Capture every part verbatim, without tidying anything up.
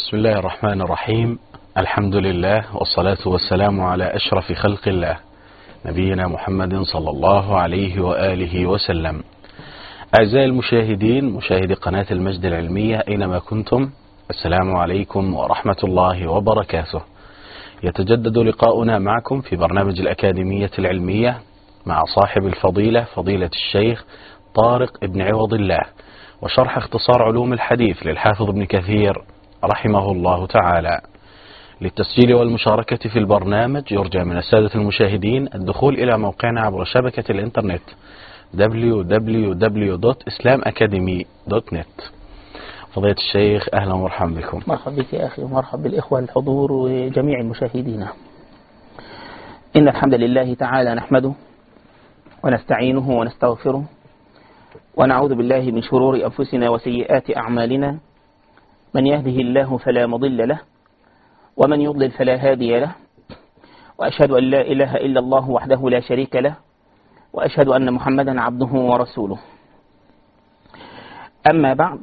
بسم الله الرحمن الرحيم. الحمد لله والصلاة والسلام على أشرف خلق الله نبينا محمد صلى الله عليه وآله وسلم. أعزائي المشاهدين، مشاهدي قناة المجد العلمية أينما كنتم، السلام عليكم ورحمة الله وبركاته. يتجدد لقاؤنا معكم في برنامج الأكاديمية العلمية مع صاحب الفضيلة فضيلة الشيخ طارق بن عوض الله، وشرح اختصار علوم الحديث للحافظ ابن كثير رحمه الله تعالى. للتسجيل والمشاركة في البرنامج يرجى من السادة المشاهدين الدخول إلى موقعنا عبر شبكة الإنترنت دبليو دبليو دبليو دوت إسلام أكاديمي دوت نت. فضيلة الشيخ أهلا ومرحبا بكم. مرحبا بك يا أخي، ومرحبا بالإخوة الحضور وجميع المشاهدين. إن الحمد لله تعالى نحمده ونستعينه ونستغفره ونعوذ بالله من شرور أنفسنا وسيئات أعمالنا. من يهده الله فلا مضل له ومن يضلل فلا هادي له، وأشهد أن لا إله إلا الله وحده لا شريك له، وأشهد أن محمدا عبده ورسوله. أما بعد،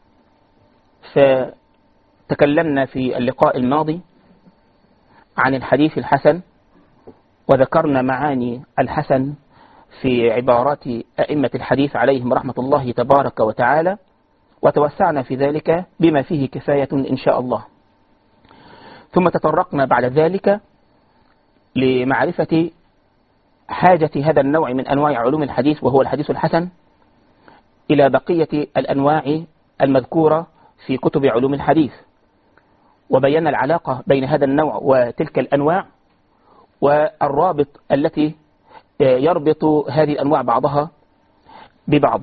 فتكلمنا في اللقاء الماضي عن الحديث الحسن، وذكرنا معاني الحسن في عبارات أئمة الحديث عليهم رحمة الله تبارك وتعالى، وتوسعنا في ذلك بما فيه كفاية إن شاء الله. ثم تطرقنا بعد ذلك لمعرفة حاجة هذا النوع من أنواع علوم الحديث وهو الحديث الحسن إلى بقية الأنواع المذكورة في كتب علوم الحديث، وبينا العلاقة بين هذا النوع وتلك الأنواع والرابط التي يربط هذه الأنواع بعضها ببعض.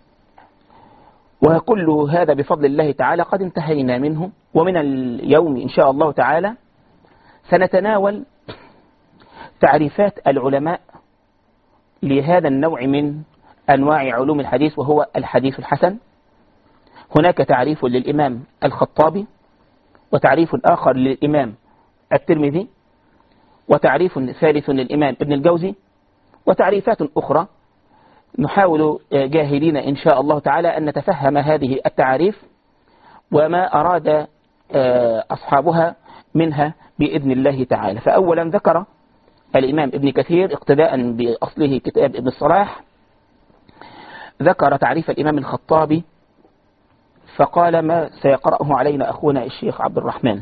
وكل هذا بفضل الله تعالى قد انتهينا منه، ومن اليوم إن شاء الله تعالى سنتناول تعريفات العلماء لهذا النوع من أنواع علوم الحديث وهو الحديث الحسن. هناك تعريف للإمام الخطابي، وتعريف آخر للإمام الترمذي، وتعريف ثالث للإمام ابن الجوزي، وتعريفات أخرى. نحاول جاهدين إن شاء الله تعالى أن نتفهم هذه التعاريف وما أراد أصحابها منها بإذن الله تعالى. فأولا ذكر الإمام ابن كثير اقتداء بأصله كتاب ابن الصلاح، ذكر تعريف الإمام الخطابي فقال ما سيقرأه علينا أخونا الشيخ عبد الرحمن.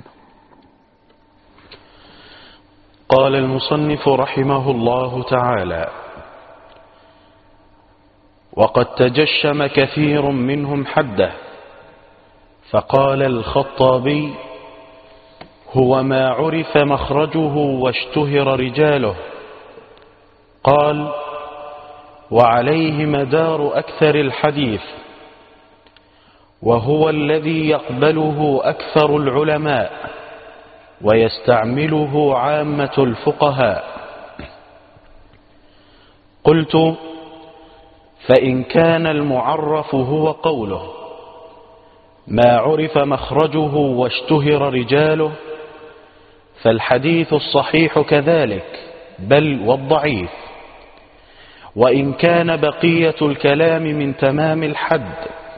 قال المصنف رحمه الله تعالى: وقد تجشم كثير منهم حده، فقال الخطابي: هو ما عرف مخرجه واشتهر رجاله. قال: وعليه مدار أكثر الحديث، وهو الذي يقبله أكثر العلماء ويستعمله عامة الفقهاء. قلت: فإن كان المعرف هو قوله ما عرف مخرجه واشتهر رجاله، فالحديث الصحيح كذلك، بل والضعيف. وإن كان بقية الكلام من تمام الحد،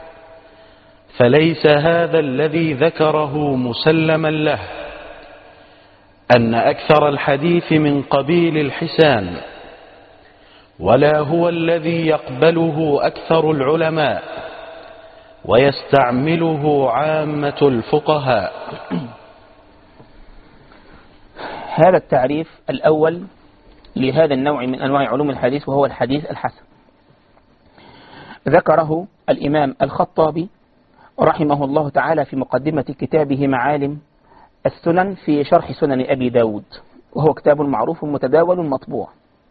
فليس هذا الذي ذكره مسلما له، أن أكثر الحديث من قبيل الحسان، ولا هو الذي يقبله أكثر العلماء ويستعمله عامة الفقهاء. هذا التعريف الأول لهذا النوع من أنواع علوم الحديث وهو الحديث الحسن ذكره الإمام الخطابي رحمه الله تعالى في مقدمة كتابه معالم السنن في شرح سنن أبي داود، وهو كتاب معروف متداول مطبوع.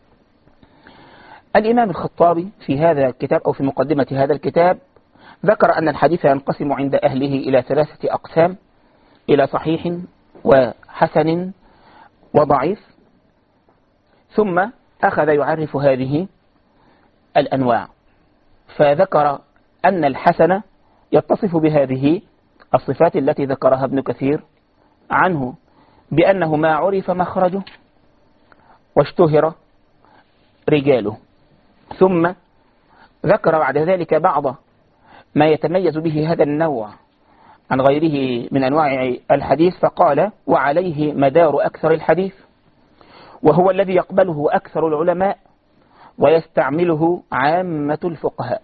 الإمام الخطابي في هذا الكتاب أو في مقدمة هذا الكتاب ذكر أن الحديث ينقسم عند أهله إلى ثلاثة أقسام: إلى صحيح وحسن وضعيف. ثم أخذ يعرف هذه الأنواع، فذكر أن الحسن يتصف بهذه الصفات التي ذكرها ابن كثير عنه، بأنه ما عرف مخرجه واشتهر رجاله. ثم ذكر بعد ذلك بعض ما يتميز به هذا النوع عن غيره من أنواع الحديث فقال وعليه مدار أكثر الحديث، وهو الذي يقبله أكثر العلماء ويستعمله عامة الفقهاء.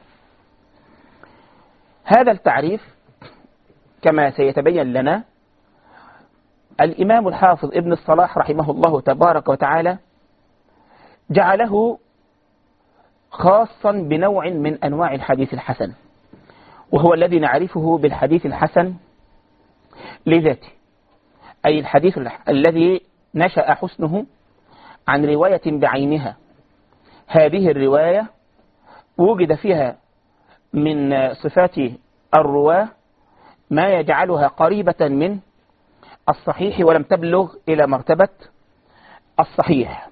هذا التعريف كما سيتبين لنا الإمام الحافظ ابن الصلاح رحمه الله تبارك وتعالى جعله خاصا بنوع من أنواع الحديث الحسن، وهو الذي نعرفه بالحديث الحسن لذاته، أي الحديث الذي نشأ حسنه عن رواية بعينها. هذه الرواية وجد فيها من صفات الرواة ما يجعلها قريبة من الصحيح ولم تبلغ إلى مرتبة الصحيح.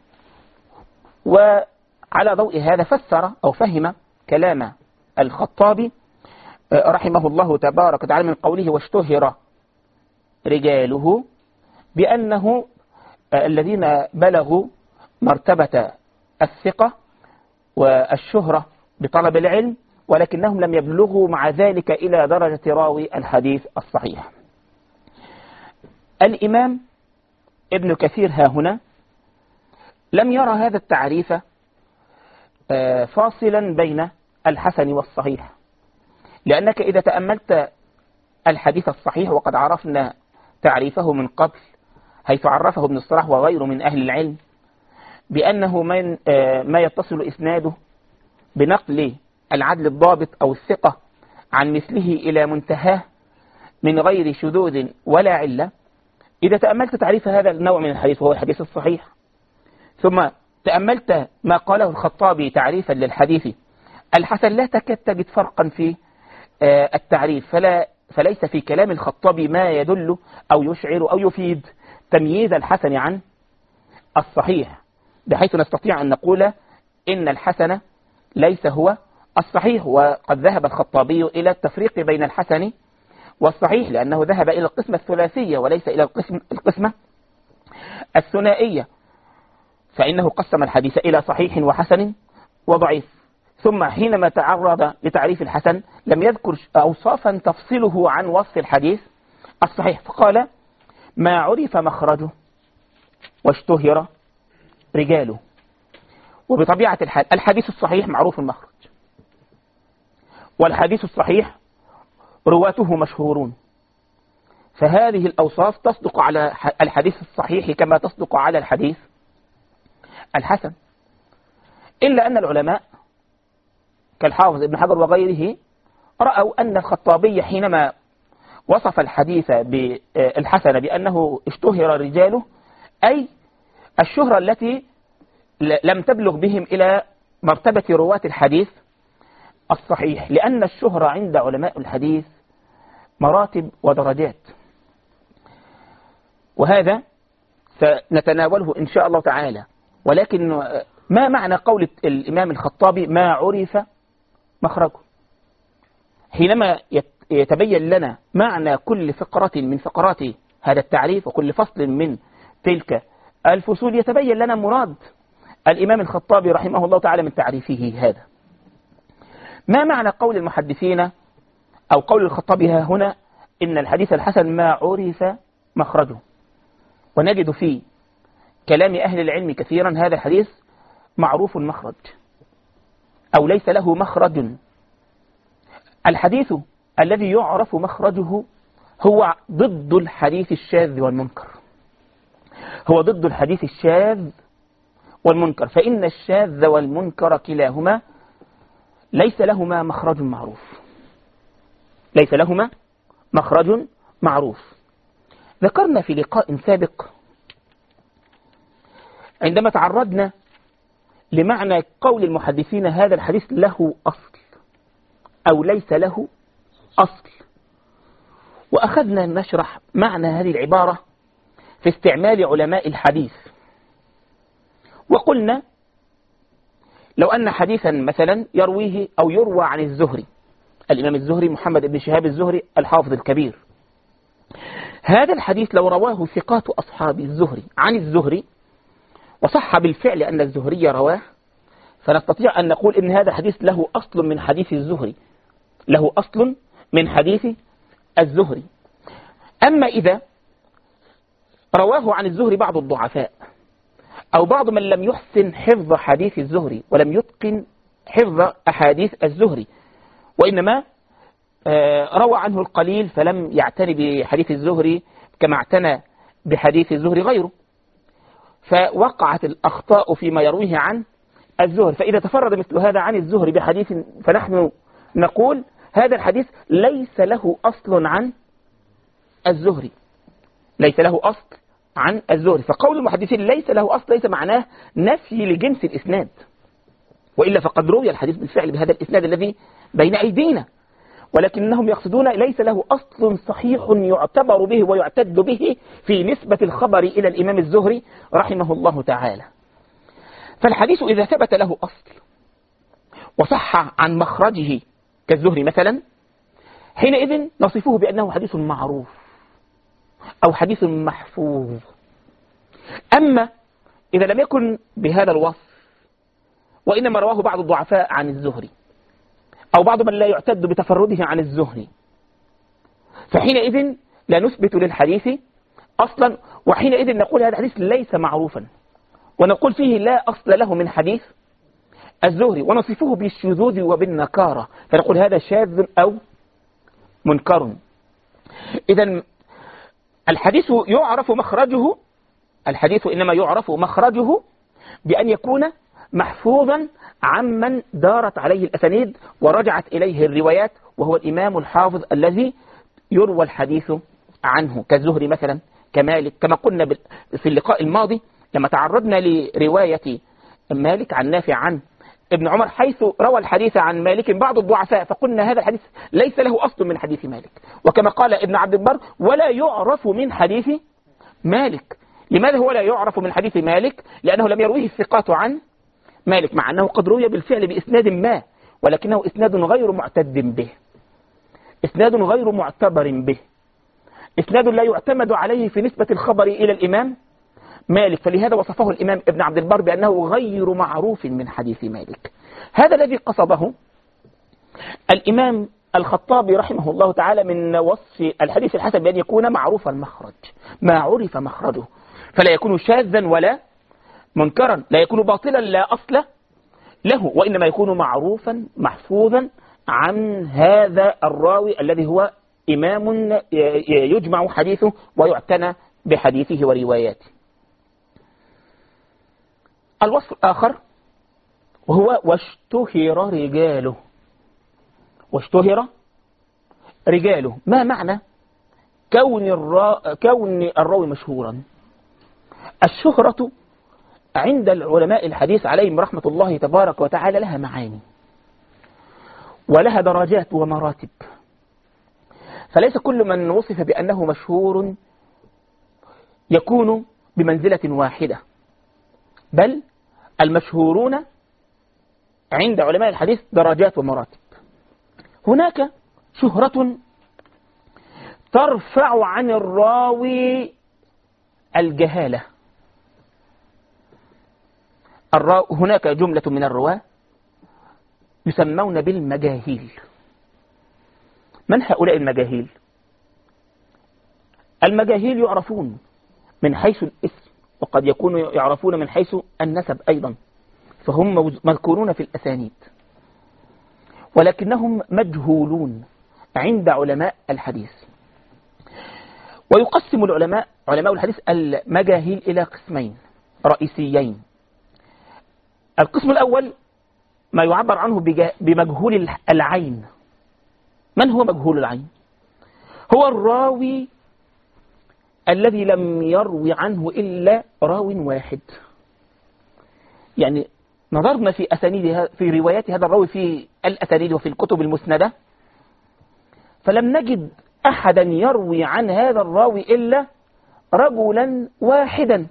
وعلى ضوء هذا فسر أو فهم كلام الخطابي رحمه الله تبارك وتعالى من قوله واشتهر رجاله بأنه الذين بلغوا مرتبة الثقة والشهرة بطلب العلم، ولكنهم لم يبلغوا مع ذلك إلى درجة راوي الحديث الصحيح. الإمام ابن كثير ها هنا لم يرى هذا التعريف فاصلا بين الحسن والصحيح، لأنك إذا تأملت الحديث الصحيح وقد عرفنا تعريفه من قبل، حيث عرفه ابن الصلاح وغيره من أهل العلم بأنه من ما يتصل إسناده بنقل العدل الضابط أو الثقة عن مثله إلى منتهاه من غير شذوذ ولا علة. إذا تأملت تعريف هذا النوع من الحديث وهو الحديث الصحيح، ثم تأملت ما قاله الخطابي تعريفا للحديث الحسن، لا تكاد تجد فرقا في التعريف، فلا فليس في كلام الخطابي ما يدل أو يشعر أو يفيد تمييز الحسن عن الصحيح، بحيث نستطيع أن نقول إن الحسن ليس هو الصحيح. وقد ذهب الخطابي إلى التفريق بين الحسن والصحيح، لأنه ذهب إلى القسمة الثلاثية وليس إلى القسم القسمة الثنائية، فإنه قسم الحديث إلى صحيح وحسن وضعيف. ثم حينما تعرض لتعريف الحسن لم يذكر أوصافا تفصله عن وصف الحديث الصحيح، فقال ما عرف مخرجه واشتهر رجاله. وبطبيعة الحال الحديث الصحيح معروف المخرج، والحديث الصحيح رواته مشهورون، فهذه الأوصاف تصدق على الحديث الصحيح كما تصدق على الحديث الحسن. إلا أن العلماء كالحافظ ابن حجر وغيره رأوا أن الخطابي حينما وصف الحديث بالحسن بأنه اشتهر رجاله، أي الشهرة التي لم تبلغ بهم إلى مرتبة رواة الحديث الصحيح، لأن الشهرة عند علماء الحديث مراتب ودرجات، وهذا سنتناوله إن شاء الله تعالى. ولكن ما معنى قول الإمام الخطابي ما عرف مخرجه؟ حينما يتبين لنا معنى كل فقرة من فقرات هذا التعريف وكل فصل من تلك الفصول يتبين لنا مراد الإمام الخطابي رحمه الله تعالى من تعريفه هذا. ما معنى قول المحدثين أو قول الخطابي ها هنا إن الحديث الحسن ما عرف مخرجه؟ ونجد في كلام أهل العلم كثيرا هذا الحديث معروف المخرج أو ليس له مخرج. الحديث الذي يعرف مخرجه هو ضد الحديث الشاذ والمنكر، هو ضد الحديث الشاذ والمنكر، فإن الشاذ والمنكر كلاهما ليس لهما مخرج معروف، ليس لهما مخرج معروف. ذكرنا في لقاء سابق عندما تعرضنا لمعنى قول المحدثين هذا الحديث له أصل أو ليس له أصل، وأخذنا نشرح معنى هذه العبارة في استعمال علماء الحديث. وقلنا لو أن حديثا مثلا يرويه أو يروى عن الزهري، الإمام الزهري محمد بن شهاب الزهري الحافظ الكبير، هذا الحديث لو رواه ثقات أصحاب الزهري عن الزهري وصح بالفعل أن الزهري رواه، فنستطيع أن نقول إن هذا الحديث له أصل من حديث الزهري، له أصل من حديث الزهري. أما إذا رواه عن الزهري بعض الضعفاء أو بعض من لم يحسن حفظ حديث الزهري ولم يتقن حفظ أحاديث الزهري، وإنما روى عنه القليل فلم يعتني بحديث الزهري كما اعتنى بحديث الزهري غيره، فوقعت الأخطاء فيما يرويه عن الزهري. فإذا تفرد مثل هذا عن الزهري بحديث فنحن نقول هذا الحديث ليس له أصل عن الزهري، ليس له أصل عن الزهري. فقول المحدثين ليس له أصل ليس معناه نفي لجنس الإسناد، وإلا فقد روي الحديث بالفعل بهذا الإسناد الذي بين أيدينا، ولكنهم يقصدون ليس له أصل صحيح يعتبر به ويعتد به في نسبة الخبر إلى الإمام الزهري رحمه الله تعالى. فالحديث إذا ثبت له أصل وصح عن مخرجه كالزهري مثلا، حينئذ نصفه بأنه حديث معروف أو حديث محفوظ. أما إذا لم يكن بهذا الوصف وإنما رواه بعض الضعفاء عن الزهري أو بعض من لا يعتد بتفرده عن الزهري، فحينئذ لا نثبت للحديث أصلا، وحينئذ نقول هذا الحديث ليس معروفا، ونقول فيه لا أصل له من حديث الزهري، ونصفه بالشذوذ وبالنكارة، فنقول هذا شاذ أو منكر. إذن الحديث يعرف مخرجه، الحديث إنما يعرف مخرجه بأن يكون محفوظا عمن دارت عليه الأسانيد ورجعت إليه الروايات، وهو الإمام الحافظ الذي يروى الحديث عنه كالزهري مثلا كمالك، كما قلنا في اللقاء الماضي لما تعرضنا لرواية مالك عن نافع عن ابن عمر حيث روى الحديث عن مالك بعض الضعفاء، فقلنا هذا الحديث ليس له أصل من حديث مالك. وكما قال ابن عبد البر ولا يعرف من حديث مالك. لماذا هو لا يعرف من حديث مالك؟ لأنه لم يرويه الثقات عن مالك، مع أنه قد روي بالفعل بإسناد ما، ولكنه إسناد غير معتد به، إسناد غير معتبر به، إسناد لا يعتمد عليه في نسبة الخبر إلى الإمام مالك. فلهذا وصفه الإمام ابن عبد البر بأنه غير معروف من حديث مالك. هذا الذي قصده الإمام الخطابي رحمه الله تعالى من وصف الحديث الحسن بأن يكون معروف المخرج، ما عرف مخرجه، فلا يكون شاذا ولا منكرا، لا يكون باطلا لا أصل له، وإنما يكون معروفا محفوظا عن هذا الراوي الذي هو إمام يجمع حديثه ويعتنى بحديثه ورواياته. الوصف الآخر وهو واشتهر رجاله. واشتهر رجاله، ما معنى كون الرا... كون الراوي مشهورا؟ الشهرة عند العلماء الحديث عليهم رحمة الله تبارك وتعالى لها معاني ولها درجات ومراتب، فليس كل من وصف بأنه مشهور يكون بمنزلة واحدة، بل المشهورون عند علماء الحديث درجات ومراتب. هناك شهرة ترفع عن الراوي الجهالة. الرا... هناك جملة من الرواة يسمون بالمجاهيل. من هؤلاء المجاهيل؟ المجاهيل يعرفون من حيث الاسم، وقد يكونوا يعرفون من حيث النسب أيضا، فهم مذكورون في الأسانيد، ولكنهم مجهولون عند علماء الحديث. ويقسم العلماء علماء الحديث المجاهيل إلى قسمين رئيسيين. القسم الأول ما يعبر عنه بمجهول العين. من هو مجهول العين؟ هو الراوي الذي لم يروي عنه إلا راو واحد. يعني نظرنا في أسانيد في روايات هذا الراوي في الأسانيد وفي الكتب المسندة، فلم نجد أحدا يروي عن هذا الراوي إلا رجلا واحدا،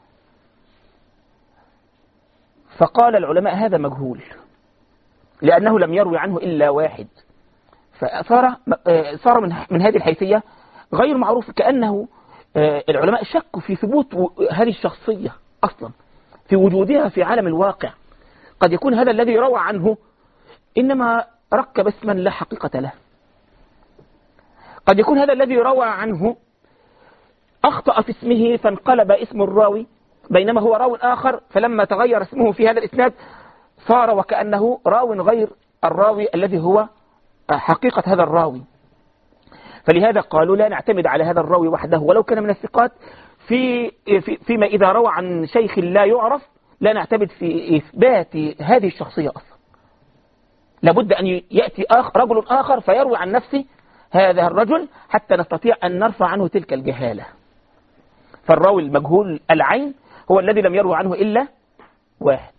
فقال العلماء هذا مجهول لأنه لم يروي عنه إلا واحد، فصار صار من من هذه الحيثية غير معروف، كأنه العلماء شكوا في ثبوت هذه الشخصية أصلا، في وجودها في عالم الواقع. قد يكون هذا الذي روى عنه إنما ركب اسما لا حقيقة له، قد يكون هذا الذي روى عنه أخطأ في اسمه فانقلب اسم الراوي، بينما هو راو آخر فلما تغير اسمه في هذا الإسناد صار وكأنه راو غير الراوي الذي هو حقيقة هذا الراوي. فلهذا قالوا لا نعتمد على هذا الراوي وحده ولو كان من الثقات في في فيما إذا روى عن شيخ لا يعرف، لا نعتمد في إثبات هذه الشخصية أصلا. لابد أن يأتي آخر رجل آخر فيروي عن نفسه هذا الرجل حتى نستطيع أن نرفع عنه تلك الجهالة. فالراوي المجهول العين هو الذي لم يروى عنه إلا واحد.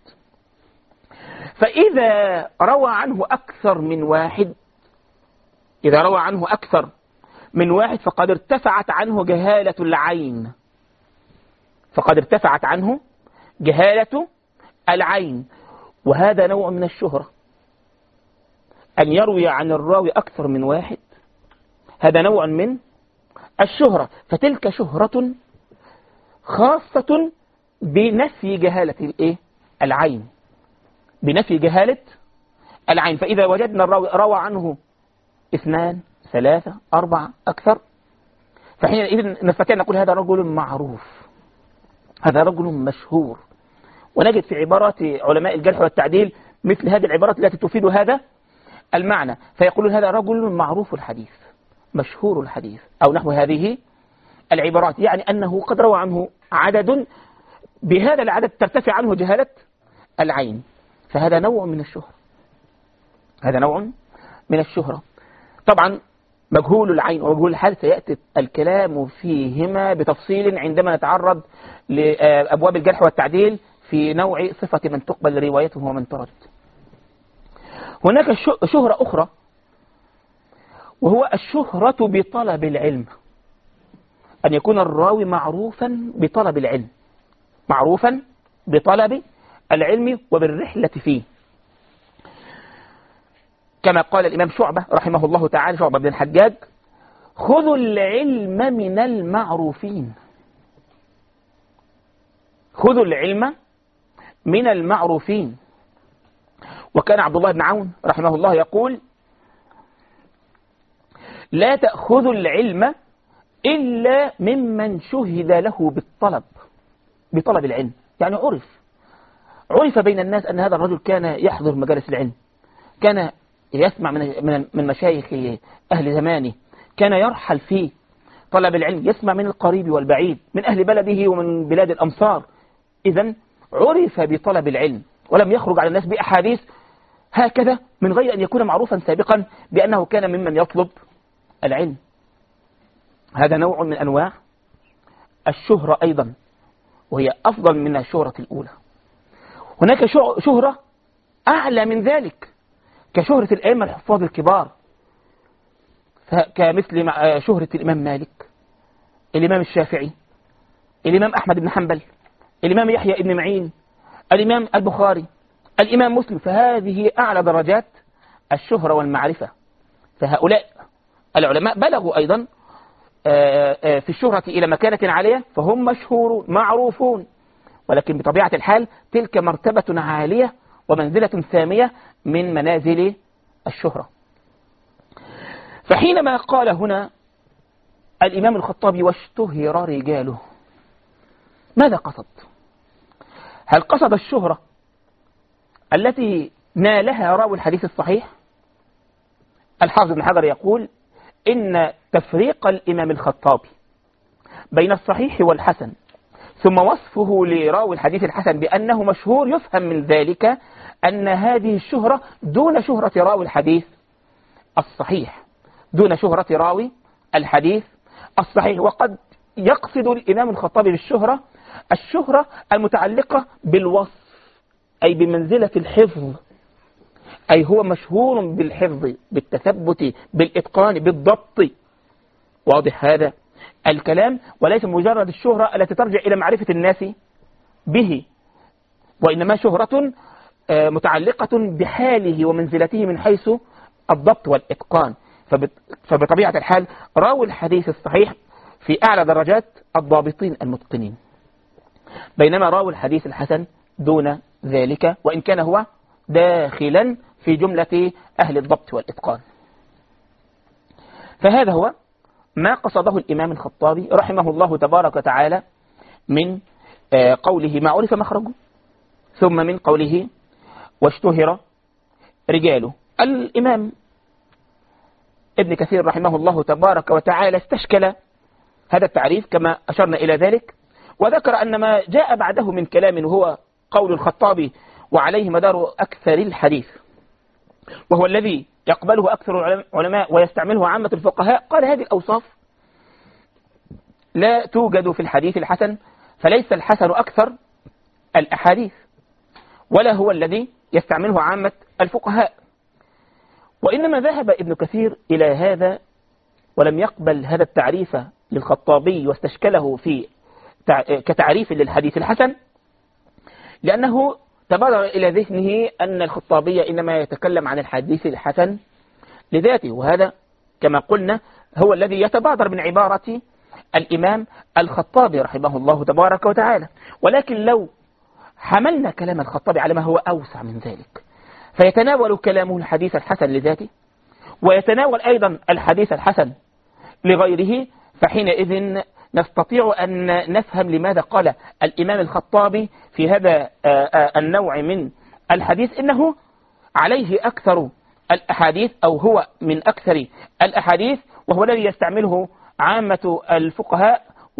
فإذا روى عنه أكثر من واحد إذا روى عنه أكثر من واحد فقد ارتفعت عنه جهالة العين فقد ارتفعت عنه جهالة العين وهذا نوع من الشهرة. أن يروي عن الراوي أكثر من واحد هذا نوع من الشهرة، فتلك شهرة خاصة بنفي جهالة الإيه؟ العين بنفي جهالة العين. فإذا وجدنا الراوي روى عنه اثنان ثلاثة أربعة أكثر فحينئذ نستطيع نقول هذا رجل معروف، هذا رجل مشهور. ونجد في عبارات علماء الجرح والتعديل مثل هذه العبارات التي تفيد هذا المعنى، فيقولون هذا رجل معروف الحديث مشهور الحديث أو نحو هذه العبارات، يعني أنه قد روى عنه عدد بهذا العدد ترتفع عنه جهالة العين. فهذا نوع من الشهرة هذا نوع من الشهرة. طبعا مجهول العين ومجهول الحال سيأتي الكلام فيهما بتفصيل عندما نتعرض لأبواب الجرح والتعديل في نوع صفة من تقبل روايته ومن ترد. هناك شهرة أخرى وهو الشهرة بطلب العلم، أن يكون الراوي معروفا بطلب العلم معروفا بطلب العلم وبالرحلة فيه، كما قال الإمام شعبة رحمه الله تعالى شعبة بن الحجاج خذوا العلم من المعروفين خذوا العلم من المعروفين. وكان عبد الله بن عون رحمه الله يقول لا تأخذوا العلم إلا ممن شهد له بالطلب بطلب العلم، يعني عرف عرف بين الناس أن هذا الرجل كان يحضر مجالس العلم، كان يسمع من من مشايخ أهل زمانه، كان يرحل في طلب العلم، يسمع من القريب والبعيد من أهل بلده ومن بلاد الأمصار. إذن عرف بطلب العلم ولم يخرج على الناس بأحاديث هكذا من غير أن يكون معروفا سابقا بأنه كان ممن يطلب العلم. هذا نوع من أنواع الشهرة أيضا وهي أفضل من الشهرة الأولى. هناك شهرة أعلى من ذلك كشهرة الأئمة الحفاظ الكبار، كمثل شهرة الإمام مالك، الإمام الشافعي، الإمام أحمد بن حنبل، الإمام يحيى بن معين، الإمام البخاري، الإمام مسلم. فهذه أعلى درجات الشهرة والمعرفة. فهؤلاء العلماء بلغوا أيضا في الشهرة إلى مكانة عالية فهم مشهورون معروفون، ولكن بطبيعة الحال تلك مرتبة عالية ومنزلة سامية من منازل الشهرة. فحينما قال هنا الإمام الخطابي واشتهر رجاله ماذا قصد؟ هل قصد الشهرة التي نالها راوي الحديث الصحيح؟ الحافظ ابن حجر يقول إن تفريق الإمام الخطابي بين الصحيح والحسن ثم وصفه لراوي الحديث الحسن بأنه مشهور يفهم من ذلك أن هذه الشهرة دون شهرة راوي الحديث الصحيح دون شهرة راوي الحديث الصحيح. وقد يقصد الإمام الخطابي بالشهرة الشهرة المتعلقة بالوصف أي بمنزلة الحفظ، أي هو مشهور بالحفظ بالتثبت بالإتقان بالضبط. واضح هذا الكلام؟ وليس مجرد الشهرة التي ترجع إلى معرفة الناس به، وإنما شهرة متعلقة بحاله ومنزلته من حيث الضبط والإتقان. فبطبيعة الحال راوي الحديث الصحيح في أعلى درجات الضابطين المتقنين، بينما راوي الحديث الحسن دون ذلك وإن كان هو داخلا في جملة أهل الضبط والإتقان. فهذا هو ما قصده الإمام الخطابي رحمه الله تبارك وتعالى من قوله ما عرف مخرجه، ثم من قوله واشتهر رجاله. الإمام ابن كثير رحمه الله تبارك وتعالى استشكل هذا التعريف كما أشرنا إلى ذلك، وذكر أن ما جاء بعده من كلام وهو قول الخطابي وعليه مدار أكثر الحديث، وهو الذي يقبله أكثر العلماء ويستعمله عامة الفقهاء، قال هذه الأوصاف لا توجد في الحديث الحسن، فليس الحسن أكثر الأحاديث، ولا هو الذي يستعمله عامة الفقهاء. وإنما ذهب ابن كثير إلى هذا ولم يقبل هذا التعريف للخطابي واستشكله في كتعريف للحديث الحسن، لأنه تبادر إلى ذهنه أن الخطابي إنما يتكلم عن الحديث الحسن لذاته، وهذا كما قلنا هو الذي يتبادر من عبارة الإمام الخطابي رحمه الله تبارك وتعالى. ولكن لو حملنا كلام الخطابي على ما هو أوسع من ذلك، فيتناول كلامه الحديث الحسن لذاته ويتناول أيضا الحديث الحسن لغيره، فحينئذ نستطيع أن نفهم لماذا قال الإمام الخطابي في هذا النوع من الحديث إنه عليه أكثر الأحاديث، أو هو من أكثر الأحاديث، وهو الذي يستعمله عامة الفقهاء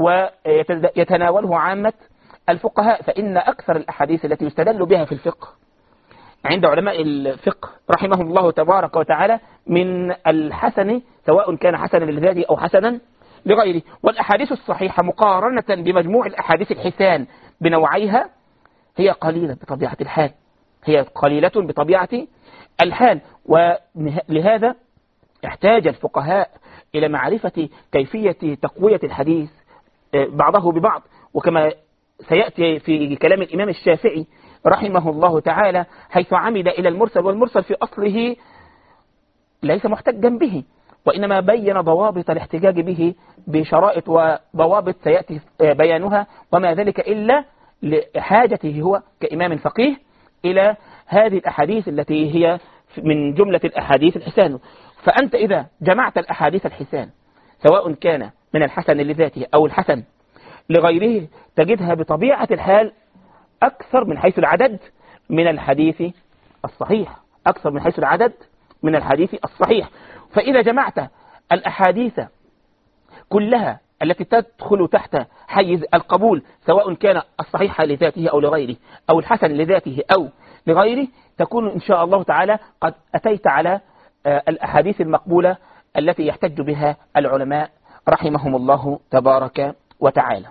ويتناوله عامة الفقهاء. فإن أكثر الأحاديث التي يستدل بها في الفقه عند علماء الفقه رحمهم الله تبارك وتعالى من الحسن، سواء كان حسنا لذاته أو حسنا لغيره. والأحاديث الصحيحة مقارنة بمجموع الأحاديث الحسان بنوعيها هي قليلة بطبيعة الحال، هي قليلة بطبيعة الحال. ولهذا احتاج الفقهاء إلى معرفة كيفية تقوية الحديث بعضه ببعض، وكما سيأتي في كلام الإمام الشافعي رحمه الله تعالى حيث عمد إلى المرسل، والمرسل في أصله ليس محتجا به، وإنما بين ضوابط الاحتجاج به بشرائط وضوابط سيأتي بيانها، وما ذلك إلا لحاجته هو كإمام فقيه إلى هذه الأحاديث التي هي من جملة الأحاديث الحسان. فأنت إذا جمعت الأحاديث الحسان سواء كان من الحسن لذاته أو الحسن لغيره تجدها بطبيعة الحال أكثر من حيث العدد من الحديث الصحيح، أكثر من حيث العدد من الحديث الصحيح. فإذا جمعت الأحاديث كلها التي تدخل تحت حيز القبول سواء كان الصحيح لذاته أو لغيره أو الحسن لذاته أو لغيره، تكون إن شاء الله تعالى قد أتيت على الأحاديث المقبولة التي يحتج بها العلماء رحمهم الله تبارك وتعالى.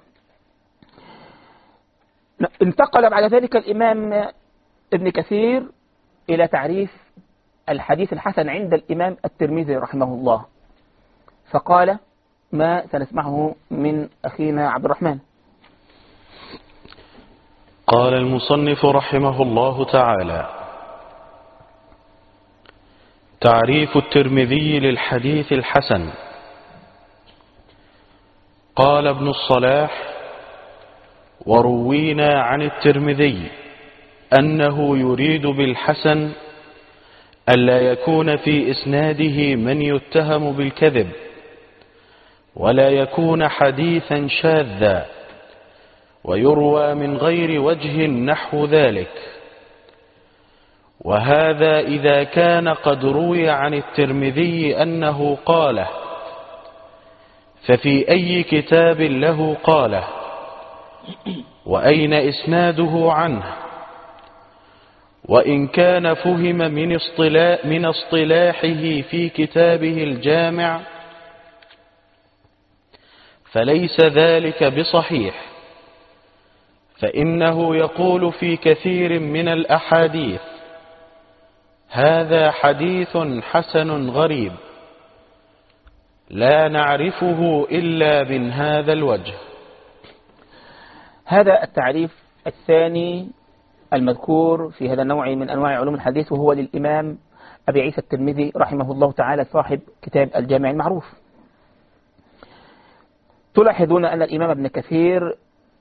انتقل بعد ذلك الإمام ابن كثير إلى تعريف الحديث الحسن عند الإمام الترمذي رحمه الله، فقال ما سنسمعه من أخينا عبد الرحمن. قال المصنف رحمه الله تعالى: تعريف الترمذي للحديث الحسن. قال ابن الصلاح: وروينا عن الترمذي أنه يريد بالحسن ألا يكون في إسناده من يتهم بالكذب، ولا يكون حديثا شاذا، ويروى من غير وجه نحو ذلك. وهذا إذا كان قد روي عن الترمذي أنه قاله، ففي أي كتاب له قاله، وأين إسناده عنه، وإن كان فهم من اصطلاح من اصطلاحه في كتابه الجامع فليس ذلك بصحيح، فإنه يقول في كثير من الأحاديث: هذا حديث حسن غريب لا نعرفه إلا من هذا الوجه. هذا التعريف الثاني المذكور في هذا النوع من أنواع علوم الحديث، وهو للإمام أبي عيسى الترمذي رحمه الله تعالى صاحب كتاب الجامع المعروف. تلاحظون أن الإمام ابن كثير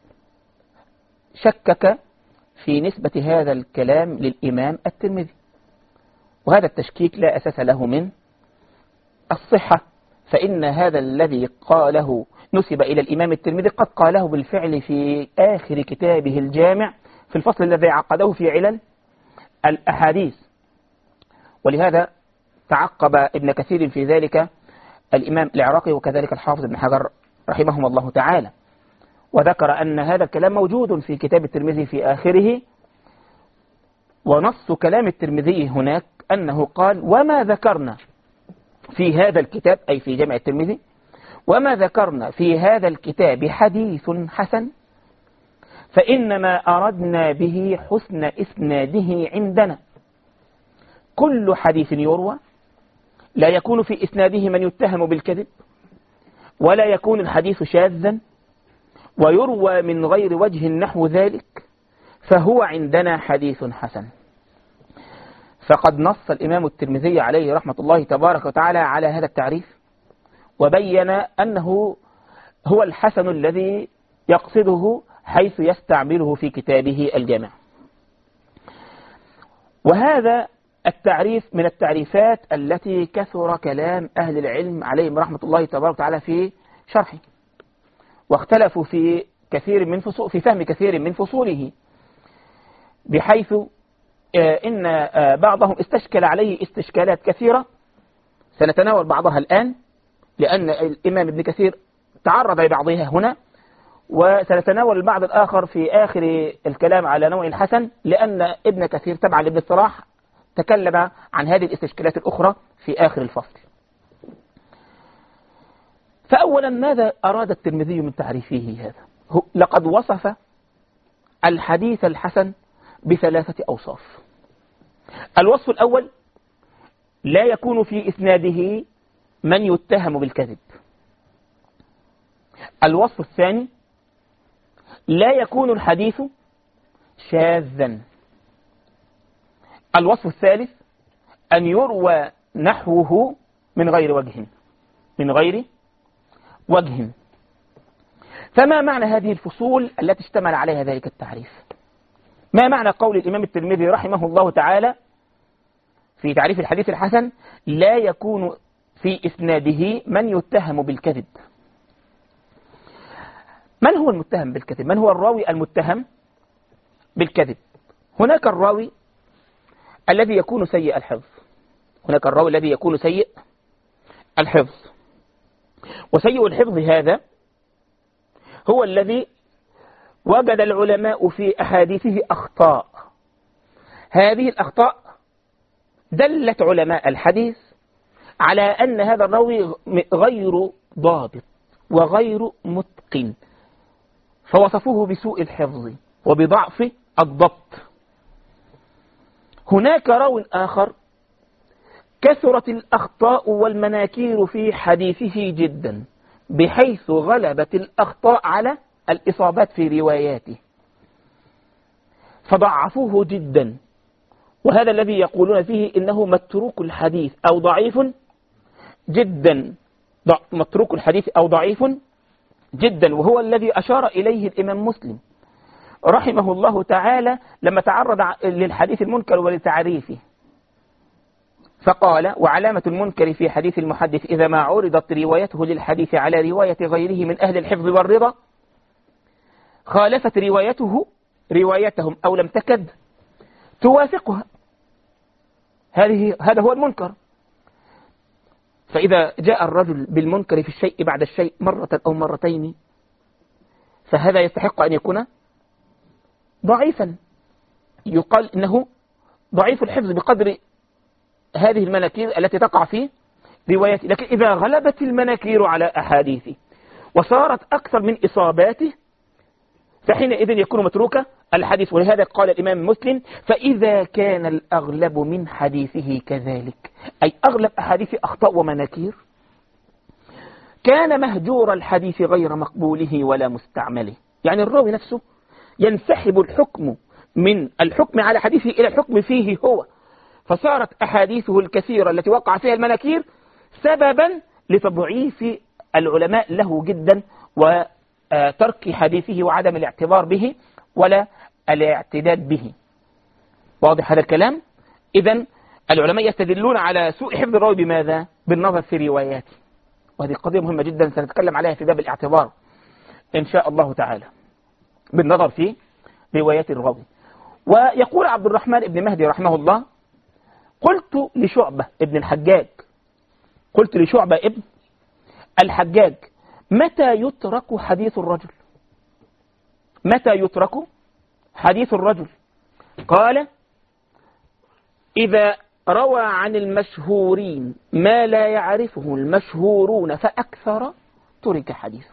شكك في نسبة هذا الكلام للإمام الترمذي، وهذا التشكيك لا أساس له من الصحة، فإن هذا الذي قاله نسب إلى الإمام الترمذي قد قاله بالفعل في آخر كتابه الجامع في الفصل الذي عقده في علل الأحاديث. ولهذا تعقب ابن كثير في ذلك الإمام العراقي وكذلك الحافظ ابن حجر رحمهم الله تعالى، وذكر أن هذا الكلام موجود في كتاب الترمذي في آخره. ونص كلام الترمذي هناك أنه قال: وما ذكرنا في هذا الكتاب، أي في جامع الترمذي، وما ذكرنا في هذا الكتاب حديث حسن فإنما أردنا به حسن إسناده عندنا. كل حديث يروى لا يكون في إسناده من يتهم بالكذب، ولا يكون الحديث شاذا، ويروى من غير وجه نحو ذلك، فهو عندنا حديث حسن. فقد نص الإمام الترمذي عليه رحمة الله تبارك وتعالى على هذا التعريف، وبين أنه هو الحسن الذي يقصده حيث يستعمله في كتابه الجامع. وهذا التعريف من التعريفات التي كثر كلام أهل العلم عليهم رحمة الله تبارك وتعالى في شرحه، واختلفوا في كثير من فصول في فهم كثير من فصوله، بحيث إن بعضهم استشكل عليه استشكالات كثيرة سنتناول بعضها الآن، لأن الإمام ابن كثير تعرض لبعضها هنا، وسنتناول البعض الآخر في آخر الكلام على نوع الحسن، لأن ابن كثير تبعا لابن الصلاح تكلم عن هذه الاستشكالات الأخرى في آخر الفصل. فأولا، ماذا أراد الترمذي من تعريفه هذا؟ لقد وصف الحديث الحسن بثلاثة أوصاف. الوصف الأول: لا يكون في إسناده من يتهم بالكذب. الوصف الثاني: لا يكون الحديث شاذا. الوصف الثالث: أن يروى نحوه من غير وجه من غير وجه. فما معنى هذه الفصول التي اشتمل عليها ذلك التعريف؟ ما معنى قول الإمام الترمذي رحمه الله تعالى في تعريف الحديث الحسن: لا يكون في إسناده من يتهم بالكذب؟ من هو المتهم بالكذب؟ من هو الراوي المتهم بالكذب؟ هناك الراوي الذي يكون سيء الحفظ، هناك الراوي الذي يكون سيء الحفظ. وسيء الحفظ هذا هو الذي وجد العلماء في أحاديثه أخطاء. هذه الأخطاء دلت علماء الحديث على أن هذا الراوي غير ضابط وغير متقن، فوصفوه بسوء الحفظ وبضعف الضبط. هناك راو آخر كثرت الأخطاء والمناكير في حديثه جدا، بحيث غلبت الأخطاء على الإصابات في رواياته، فضعفوه جدا. وهذا الذي يقولون فيه إنه متروك الحديث أو ضعيف جدا، متروك الحديث أو ضعيف جدا. وهو الذي أشار إليه الإمام مسلم رحمه الله تعالى لما تعرض للحديث المنكر ولتعريفه، فقال: وعلامة المنكر في حديث المحدث إذا ما عرضت روايته للحديث على رواية غيره من أهل الحفظ والرضا خالفت روايته روايتهم أو لم تكد توافقها. هذه هذا هو المنكر. فإذا جاء الرجل بالمنكر في الشيء بعد الشيء مرة أو مرتين، فهذا يستحق أن يكون ضعيفا، يقال إنه ضعيف الحفظ بقدر هذه المناكير التي تقع في روايته. لكن إذا غلبت المناكير على أحاديثه وصارت أكثر من إصاباته، فحينئذ يكون متروكا الحديث. ولهذا قال الإمام مسلم: فإذا كان الأغلب من حديثه كذلك، أي أغلب أحاديث أخطاء ومناكير، كان مهجور الحديث غير مقبوله ولا مستعمله. يعني الراوي نفسه ينسحب الحكم من الحكم على حديثه إلى الحكم فيه هو، فصارت أحاديثه الكثيرة التي وقع فيها المناكير سببا لتضعيف العلماء له جدا، وترك حديثه وعدم الاعتبار به ولا الاعتداد به. واضح هذا الكلام؟ إذن العلماء يستدلون على سوء حفظ الراوي بماذا؟ بالنظر في رواياته. وهذه قضية مهمة جدا سنتكلم عليها في باب الاعتبار إن شاء الله تعالى بالنظر في روايات الراوي. ويقول عبد الرحمن بن مهدي رحمه الله: قلت لشعبة ابن الحجاج قلت لشعبة ابن الحجاج متى يترك حديث الرجل متى يترك حديث الرجل؟ قال: إذا روى عن المشهورين ما لا يعرفه المشهورون فأكثر ترك حديثه.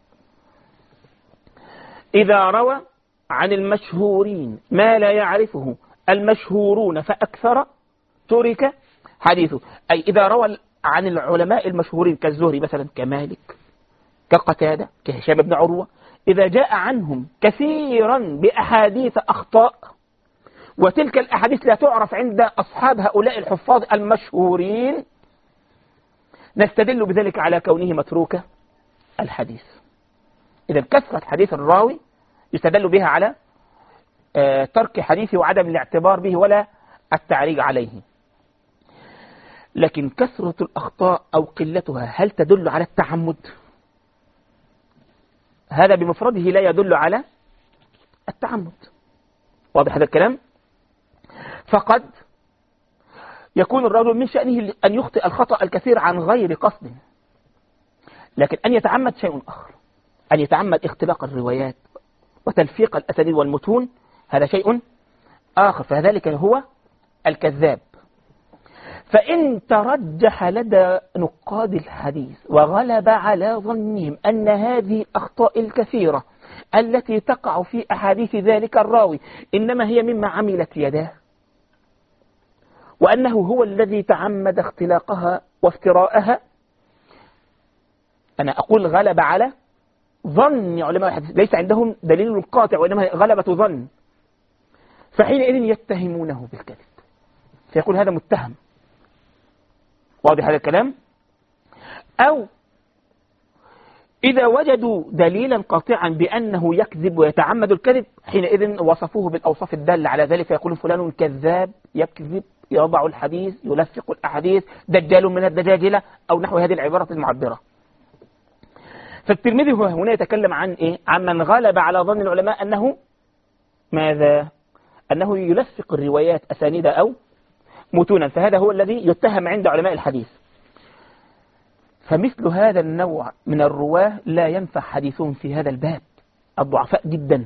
إذا روى عن المشهورين ما لا يعرفه المشهورون فأكثر ترك حديثه، أي إذا روى عن العلماء المشهورين كالزهري مثلا، كمالك، كقتادة، كهشام بن عروة، إذا جاء عنهم كثيرا بأحاديث أخطاء، وتلك الأحاديث لا تعرف عند أصحاب هؤلاء الحفاظ المشهورين، نستدل بذلك على كونه متروك الحديث. إذا كثرة حديث الراوي يستدل بها على ترك حديثه وعدم الاعتبار به ولا التعريج عليه. لكن كثرة الأخطاء أو قلتها هل تدل على التعمد؟ هذا بمفرده لا يدل على التعمد. واضح هذا الكلام؟ فقد يكون الرجل من شأنه أن يخطئ الخطأ الكثير عن غير قصد، لكن أن يتعمد شيء آخر، أن يتعمد اختلاق الروايات وتلفيق الأسانيد والمتون، هذا شيء آخر، فذلك هو الكذاب. فإن ترجح لدى نقاد الحديث وغلب على ظنهم أن هذه الأخطاء الكثيرة التي تقع في أحاديث ذلك الراوي إنما هي مما عملت يداه، وأنه هو الذي تعمد اختلاقها وافتراءها، أنا أقول غلب على ظن علماء الحديث، ليس عندهم دليل قاطع وإنما غلبة ظن، فحينئذ يتهمونه بالكذب، فيقول هذا متهم. واضح هذا الكلام؟ أو إذا وجدوا دليلا قاطعا بأنه يكذب ويتعمد الكذب، حينئذ وصفوه بالأوصاف الدالة على ذلك، فيقول فلان كذاب يكذب يضع الحديث يلفق الأحاديث دجال من الدجاجلة أو نحو هذه العبارة المعبرة. فالترمذي هنا يتكلم عن إيه؟ عن من غلب على ظن العلماء أنه ماذا؟ أنه يلفق الروايات أسانيد أو متونا، فهذا هو الذي يتهم عند علماء الحديث. فمثل هذا النوع من الرواه لا ينفع حديثهم في هذا الباب، الضعفاء جدا.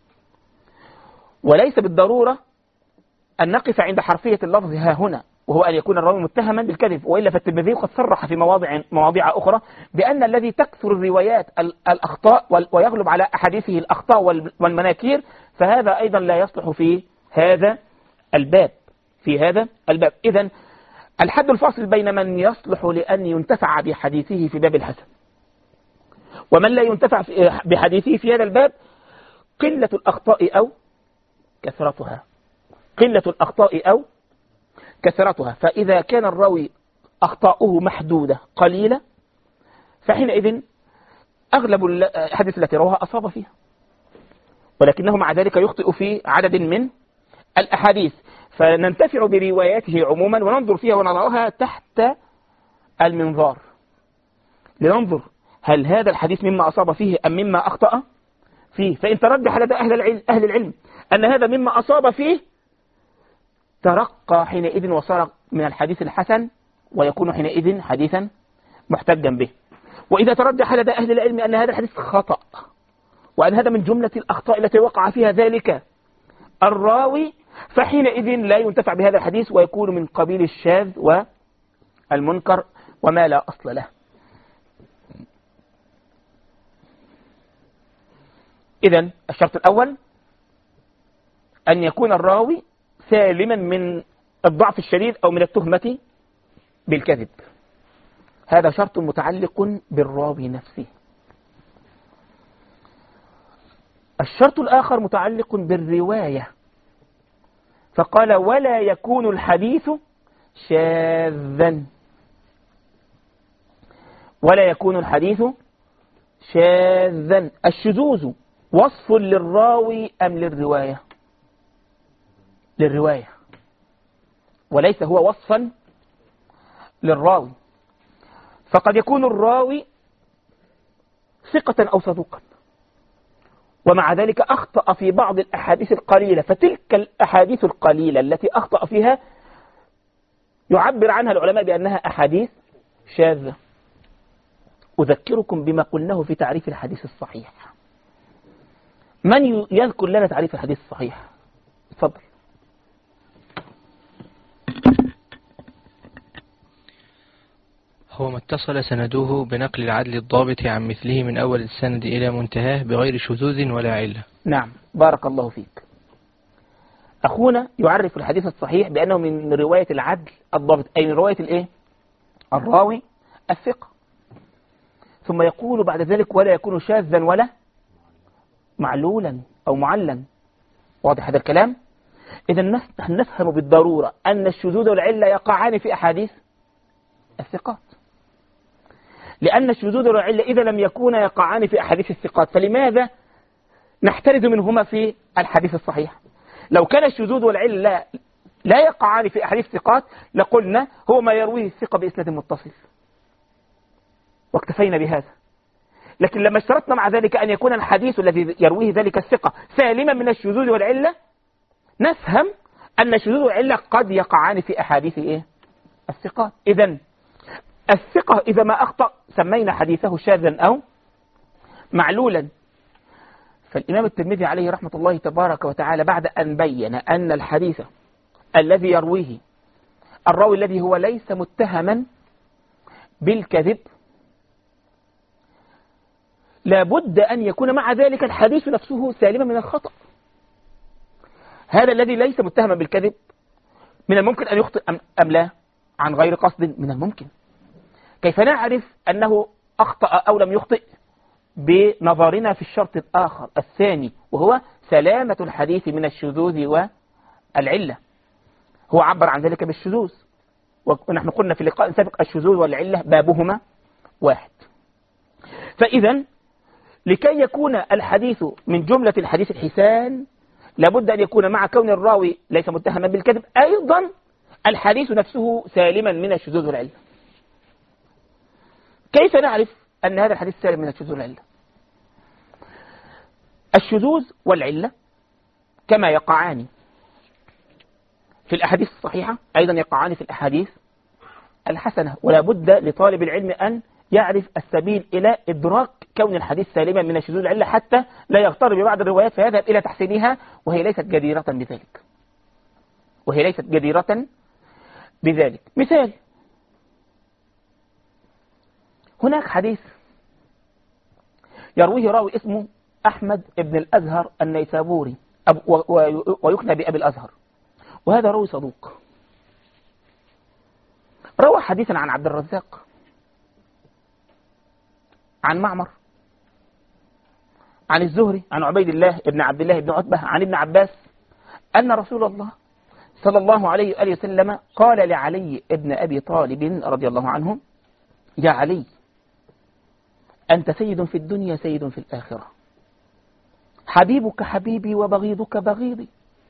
وليس بالضرورة أن نقف عند حرفية اللفظ ها هنا، وهو أن يكون الراوي متهما بالكذب، وإلا فالترمذي قد صرح في مواضع مواضع أخرى بأن الذي تكثر الروايات الأخطاء ويغلب على أحاديثه الأخطاء والمناكير، فهذا أيضا لا يصلح في هذا الباب في هذا الباب. إذن الحد الفاصل بين من يصلح لأن ينتفع بحديثه في باب الحسن ومن لا ينتفع بحديثه في هذا الباب قلة الأخطاء أو كثرتها قلة الأخطاء أو كثرتها. فإذا كان الراوي أخطاؤه محدودة قليلة، فحينئذ أغلب الحديث التي رواها أصاب فيها، ولكنه مع ذلك يخطئ في عدد من الأحاديث، فننتفع برواياته عموما وننظر فيها ونضعها تحت المنظار لننظر هل هذا الحديث مما أصاب فيه أم مما أخطأ فيه. فإن ترجح لدى أهل العلم, أهل العلم أن هذا مما أصاب فيه، ترقى حينئذ وصار من الحديث الحسن ويكون حينئذ حديثا محتجا به. وإذا ترجح لدى أهل العلم أن هذا الحديث خطأ وأن هذا من جملة الأخطاء التي وقع فيها ذلك الراوي، فحينئذ لا ينتفع بهذا الحديث ويكون من قبيل الشاذ والمنكر وما لا أصل له. إذن الشرط الأول أن يكون الراوي سالما من الضعف الشديد أو من التهمة بالكذب، هذا شرط متعلق بالراوي نفسه. الشرط الآخر متعلق بالرواية، فقال ولا يكون الحديث شاذا ولا يكون الحديث شاذا. الشذوذ وصف للراوي أم للرواية؟ للرواية، وليس هو وصفا للراوي. فقد يكون الراوي ثقة أو صدوقا، ومع ذلك أخطأ في بعض الأحاديث القليلة، فتلك الأحاديث القليلة التي أخطأ فيها يعبر عنها العلماء بأنها أحاديث شاذة. أذكركم بما قلناه في تعريف الحديث الصحيح. من يذكر لنا تعريف الحديث الصحيح؟ تفضل. هو ما اتصل سنده بنقل العدل الضابط عن مثله من أول السند إلى منتهاه بغير شذوذ ولا علة. نعم، بارك الله فيك. أخونا يعرف الحديث الصحيح بأنه من رواية العدل الضابط، أي من رواية الإيه؟ الراوي الثقة. ثم يقول بعد ذلك ولا يكون شاذا ولا معلولا أو معلا. واضح هذا الكلام؟ إذا نفهم بالضرورة أن الشذوذ والعلة يقعان في أحاديث الثقات، لأن الشذوذ والعلة إذا لم يكونا يقعان في أحاديث الثقات فلماذا نحترز منهما في الحديث الصحيح؟ لو كان الشذوذ والعلة لا يقعان في أحاديث الثقات لقلنا هو ما يرويه الثقة بإسناد متصل واكتفينا بهذا. لكن لما اشترطنا مع ذلك أن يكون الحديث الذي يرويه ذلك الثقة سالما من الشذوذ والعلة، نفهم أن الشذوذ والعلة قد يقعان في أحاديث إيه؟ الثقات. إذن الثقة إذا ما أخطأ سمينا حديثه شاذا أو معلولا. فالإمام الترمذي عليه رحمة الله تبارك وتعالى بعد أن بين أن الحديث الذي يرويه الراوي الذي هو ليس متهما بالكذب لابد أن يكون مع ذلك الحديث نفسه سالما من الخطأ. هذا الذي ليس متهما بالكذب من الممكن أن يخطئ أم لا؟ عن غير قصد من الممكن. كيف نعرف أنه أخطأ أو لم يخطئ؟ بنظرنا في الشرط الآخر الثاني وهو سلامة الحديث من الشذوذ والعلة. هو عبر عن ذلك بالشذوذ، ونحن قلنا في لقاء سابق الشذوذ والعلة بابهما واحد. فإذا لكي يكون الحديث من جملة الحديث الحسان لابد أن يكون مع كون الراوي ليس متهما بالكذب أيضا الحديث نفسه سالما من الشذوذ والعلة. كيف نعرف أن هذا الحديث سالم من الشذوذ والعلة؟ الشذوذ والعلة كما يقعان في الأحاديث الصحيحة أيضا يقعان في الأحاديث الحسنة، ولا بد لطالب العلم أن يعرف السبيل إلى إدراك كون الحديث سالما من الشذوذ والعلة حتى لا يغتر ببعض الروايات فيذهب إلى تحسينها وهي ليست جديرة بذلك وهي ليست جديرة بذلك. مثال: هناك حديث يرويه راوي اسمه أحمد بن الأزهر النيسابوري ويكنى بأبي الأزهر، وهذا راوي صدوق. روى حديثا عن عبد الرزاق عن معمر عن الزهري عن عبيد الله بن عبد الله بن عتبة عن ابن عباس أن رسول الله صلى الله عليه وآله وسلم قال لعلي ابن أبي طالب رضي الله عنه: يا علي، أنت سيد في الدنيا سيد في الآخرة، حبيبك حبيبي وبغيضك بغيضي،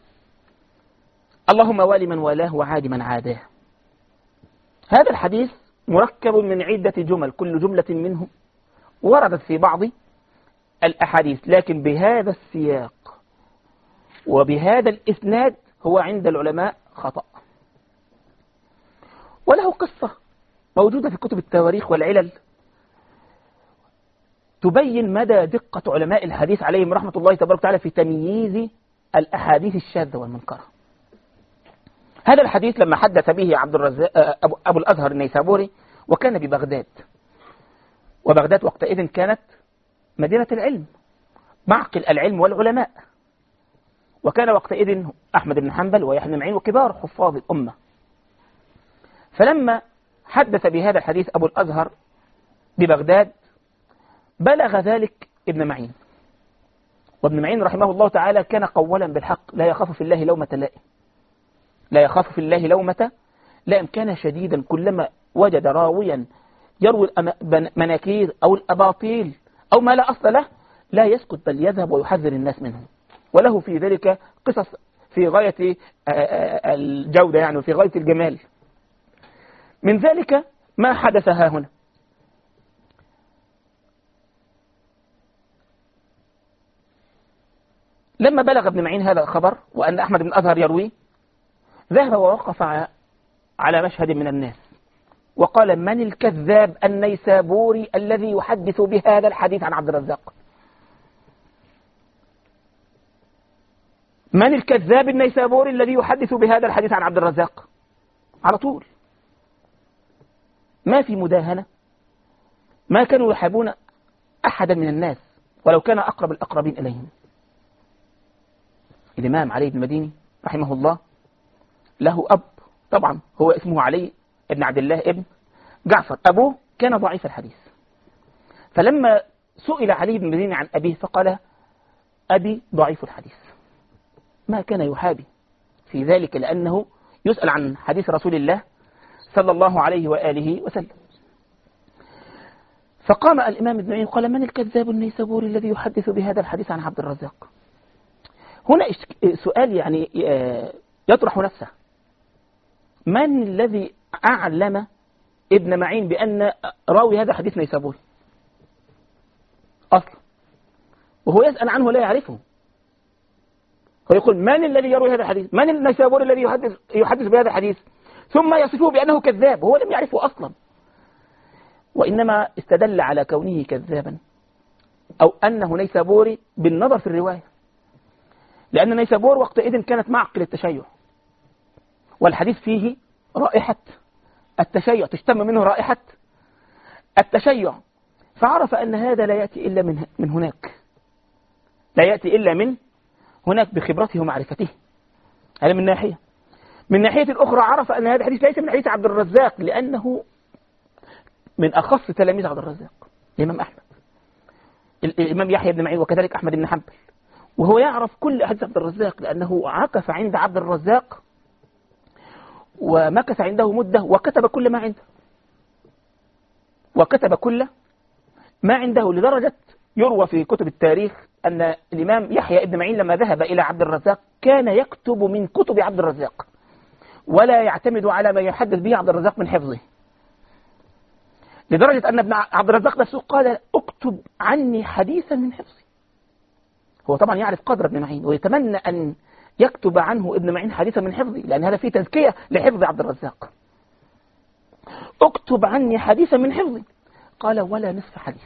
اللهم والي من والاه وعاد من عاداه. هذا الحديث مركب من عدة جمل، كل جملة منه وردت في بعض الأحاديث، لكن بهذا السياق وبهذا الإسناد هو عند العلماء خطأ. وله قصة موجودة في كتب التواريخ والعلل تبين مدى دقة علماء الحديث عليهم رحمة الله تبارك وتعالى في تمييز الأحاديث الشاذة والمنكرة. هذا الحديث لما حدث به عبد الرزاق أبو, أبو الأزهر النيسابوري وكان ببغداد، وبغداد وقتئذ كانت مدينة العلم، معقل العلم والعلماء، وكان وقتئذ أحمد بن حنبل ويحيى بن معين وكبار حفاظ الأمة. فلما حدث بهذا الحديث أبو الأزهر ببغداد بلغ ذلك ابن معين، وابن معين رحمه الله تعالى كان قولا بالحق لا يخاف في الله لومة لائم، لا يخاف في الله لومة لائم، كان شديدا كلما وجد راويا يروي المناكير أو الأباطيل أو ما لا أصل له لا يسكت بل يذهب ويحذر الناس منه، وله في ذلك قصص في غاية الجودة يعني وفي غاية الجمال. من ذلك ما حدث ها هنا، لما بلغ ابن معين هذا الخبر وأن أحمد بن الأزهر يروي، ذهب ووقف على مشهد من الناس وقال: من الكذاب النيسابوري الذي يحدث بهذا الحديث عن عبد الرزاق؟ من الكذاب النيسابوري الذي يحدث بهذا الحديث عن عبد الرزاق؟ على طول، ما في مداهنة، ما كانوا يحابون أحدا من الناس ولو كان أقرب الأقربين إليهم. الإمام علي بن المديني رحمه الله له أب، طبعا هو اسمه علي ابن عبد الله ابن جعفر، أبوه كان ضعيف الحديث، فلما سئل علي بن المديني عن أبيه فقال: أبي ضعيف الحديث. ما كان يحابي في ذلك، لأنه يسأل عن حديث رسول الله صلى الله عليه وآله وسلم. فقام الإمام ابن معين قال: من الكذاب النيسابوري الذي يحدث بهذا الحديث عن عبد الرزاق؟ هنا سؤال يعني يطرح نفسه: من الذي أعلم ابن معين بأن راوي هذا حديث نيسابوري أصلا؟ وهو يسأل عنه لا يعرفه، ويقول: من الذي يروي هذا الحديث؟ من النيسابوري الذي يحدث يحدث بهذا الحديث؟ ثم يصفه بأنه كذاب وهو لم يعرفه أصلا، وإنما استدل على كونه كذابا أو أنه نيسابوري بالنظر في الرواية، لأن نيسابور وقتئذ كانت معقل التشيع، والحديث فيه رائحة التشيع، تشتم منه رائحة التشيع، فعرف أن هذا لا يأتي إلا من من هناك، لا يأتي إلا من هناك بخبرته ومعرفته. هذا من ناحية. من ناحية الأخرى عرف أن هذا الحديث ليس من حديث عبد الرزاق، لأنه من أخص تلاميذ عبد الرزاق الإمام أحمد، الإمام يحيى بن معين، وكذلك أحمد بن حنبل، وهو يعرف كل أحاديث عبد الرزاق لأنه عكف عند عبد الرزاق ومكث عنده مدة وكتب كل ما عنده، وكتب كل ما عنده، لدرجة يروى في كتب التاريخ أن الإمام يحيى بن معين لما ذهب إلى عبد الرزاق كان يكتب من كتب عبد الرزاق ولا يعتمد على ما يحدث به عبد الرزاق من حفظه، لدرجة أن ابن عبد الرزاق نفسه قال: اكتب عني حديثا من حفظي. هو طبعا يعرف قدر ابن معين ويتمنى أن يكتب عنه ابن معين حديثا من حفظي، لأن هذا فيه تزكية لحفظ عبد الرزاق. اكتب عني حديثا من حفظي. قال: ولا نصف حديث،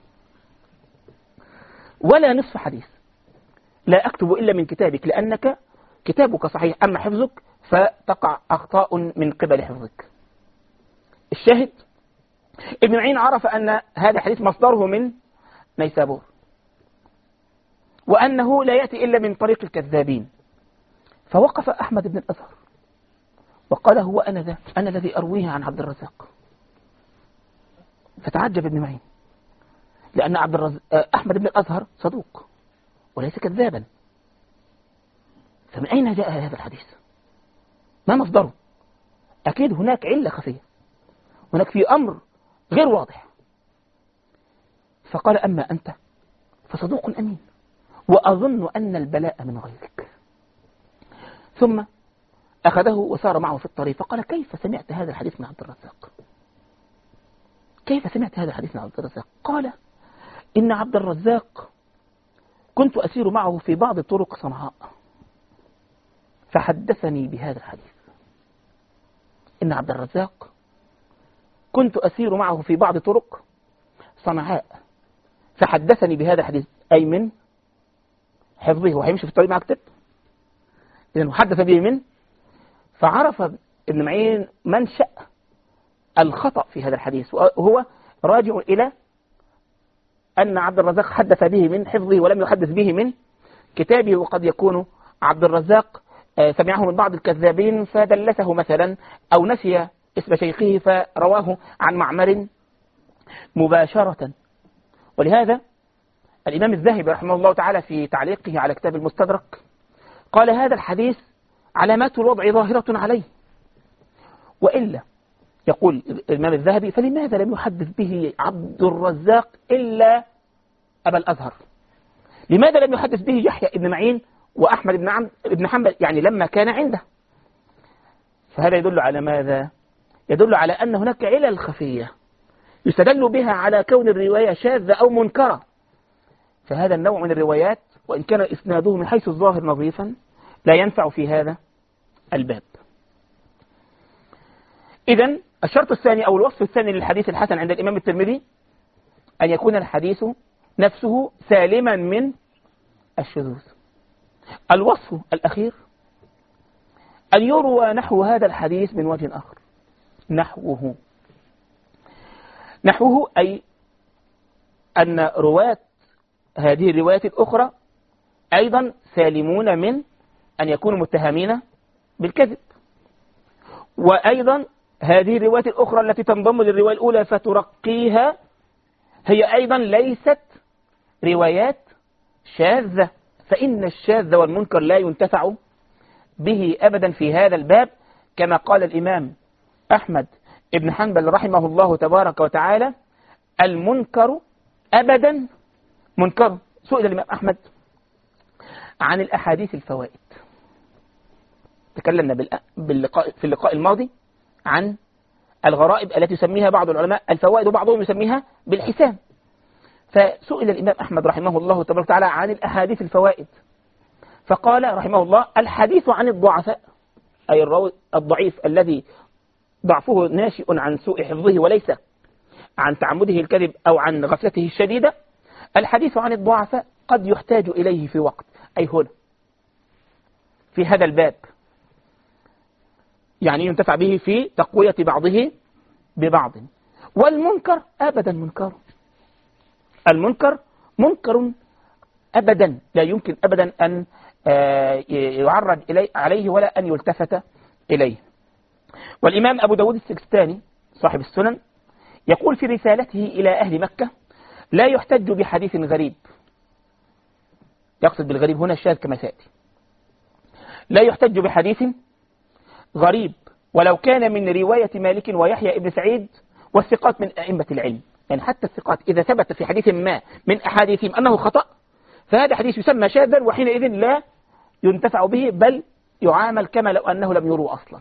ولا نصف حديث لا أكتب إلا من كتابك، لأنك كتابك صحيح، أما حفظك فتقع أخطاء من قبل حفظك. الشاهد: ابن معين عرف أن هذا الحديث مصدره من نيسابور، وأنه لا يأتي إلا من طريق الكذابين، فوقف أحمد بن الأزهر وقال: هو أنا ذا، أنا الذي أرويه عن عبد الرزاق. فتعجب ابن معين، لأن عبد الرزاق أحمد بن الأزهر صدوق وليس كذابا، فمن أين جاء هذا الحديث؟ ما مصدره؟ أكيد هناك علة خفية، هناك في أمر غير واضح. فقال: أما أنت فصدوق أمين، وأظن أن البلاء من غيرك. ثم أخذه وسار معه في الطريق فقال: كيف سمعت هذا الحديث من عبد الرزاق؟ كيف سمعت هذا الحديث من عبد الرزاق؟ قال: إن عبد الرزاق كنت أسير معه في بعض طرق صنعاء فحدثني بهذا الحديث. إن عبد الرزاق كنت أسير معه في بعض طرق صنعاء فحدثني بهذا الحديث، أي من حفظه، وهيمشي في الطريق مع كتب، إذن حدث به من. فعرف ابن معين منشأ الخطأ في هذا الحديث، وهو راجع إلى أن عبد الرزاق حدث به من حفظه ولم يحدث به من كتابه، وقد يكون عبد الرزاق سمعه من بعض الكذابين فدلسه مثلا، أو نسي اسم شيخه فرواه عن معمر مباشرة. ولهذا الإمام الذهبي رحمه الله تعالى في تعليقه على كتاب المستدرك قال: هذا الحديث علامات الوضع ظاهرة عليه، وإلا يقول الإمام الذهبي فلماذا لم يحدث به عبد الرزاق إلا أبا الأزهر؟ لماذا لم يحدث به يحيى بن معين وأحمد بن عم بن حنبل يعني لما كان عنده؟ فهذا يدل على ماذا؟ يدل على أن هناك علل خفية يستدل بها على كون الرواية شاذة أو منكرة، فهذا النوع من الروايات وإن كان إسناده من حيث الظاهر نظيفا لا ينفع في هذا الباب. إذن الشرط الثاني أو الوصف الثاني للحديث الحسن عند الإمام الترمذي أن يكون الحديث نفسه سالما من الشذوذ. الوصف الأخير أن يروى نحو هذا الحديث من وجه آخر. نحوه نحوه أي أن رواة هذه الروايات الأخرى أيضا سالمون من أن يكونوا متهمين بالكذب، وأيضا هذه الروايات الأخرى التي تنضم للرواية الأولى فترقيها هي أيضا ليست روايات شاذة، فإن الشاذ والمنكر لا ينتفع به أبدا في هذا الباب، كما قال الإمام أحمد ابن حنبل رحمه الله تبارك وتعالى: المنكر أبدا منكر. سئل الإمام أحمد عن الأحاديث الفوائد، تكلمنا باللقاء في اللقاء الماضي عن الغرائب التي يسميها بعض العلماء الفوائد وبعضهم يسميها بالحسام، فسئل الإمام أحمد رحمه الله تبارك وتعالى عن الأحاديث الفوائد، فقال رحمه الله: الحديث عن الضعفاء، أي الراوي الضعيف الذي ضعفه ناشئ عن سوء حفظه وليس عن تعمده الكذب أو عن غفلته الشديدة، الحديث عن الضعفاء قد يحتاج إليه في وقت، أي هنا في هذا الباب، يعني ينتفع به في تقوية بعضه ببعض. والمنكر أبدا منكر، المنكر منكر أبدا لا يمكن أبدا أن يعرض إليه عليه ولا أن يلتفت إليه. والإمام أبو داود السجستاني صاحب السنن يقول في رسالته إلى أهل مكة: لا يحتج بحديث غريب، يقصد بالغريب هنا الشاذ كما سيأتي، لا يحتج بحديث غريب ولو كان من رواية مالك ويحيى ابن سعيد والثقات من أئمة العلم. يعني حتى الثقات إذا ثبت في حديث ما من أحاديثهم أنه خطأ فهذا حديث يسمى شاذا، وحينئذ لا ينتفع به بل يعامل كما لو أنه لم يروى أصلا.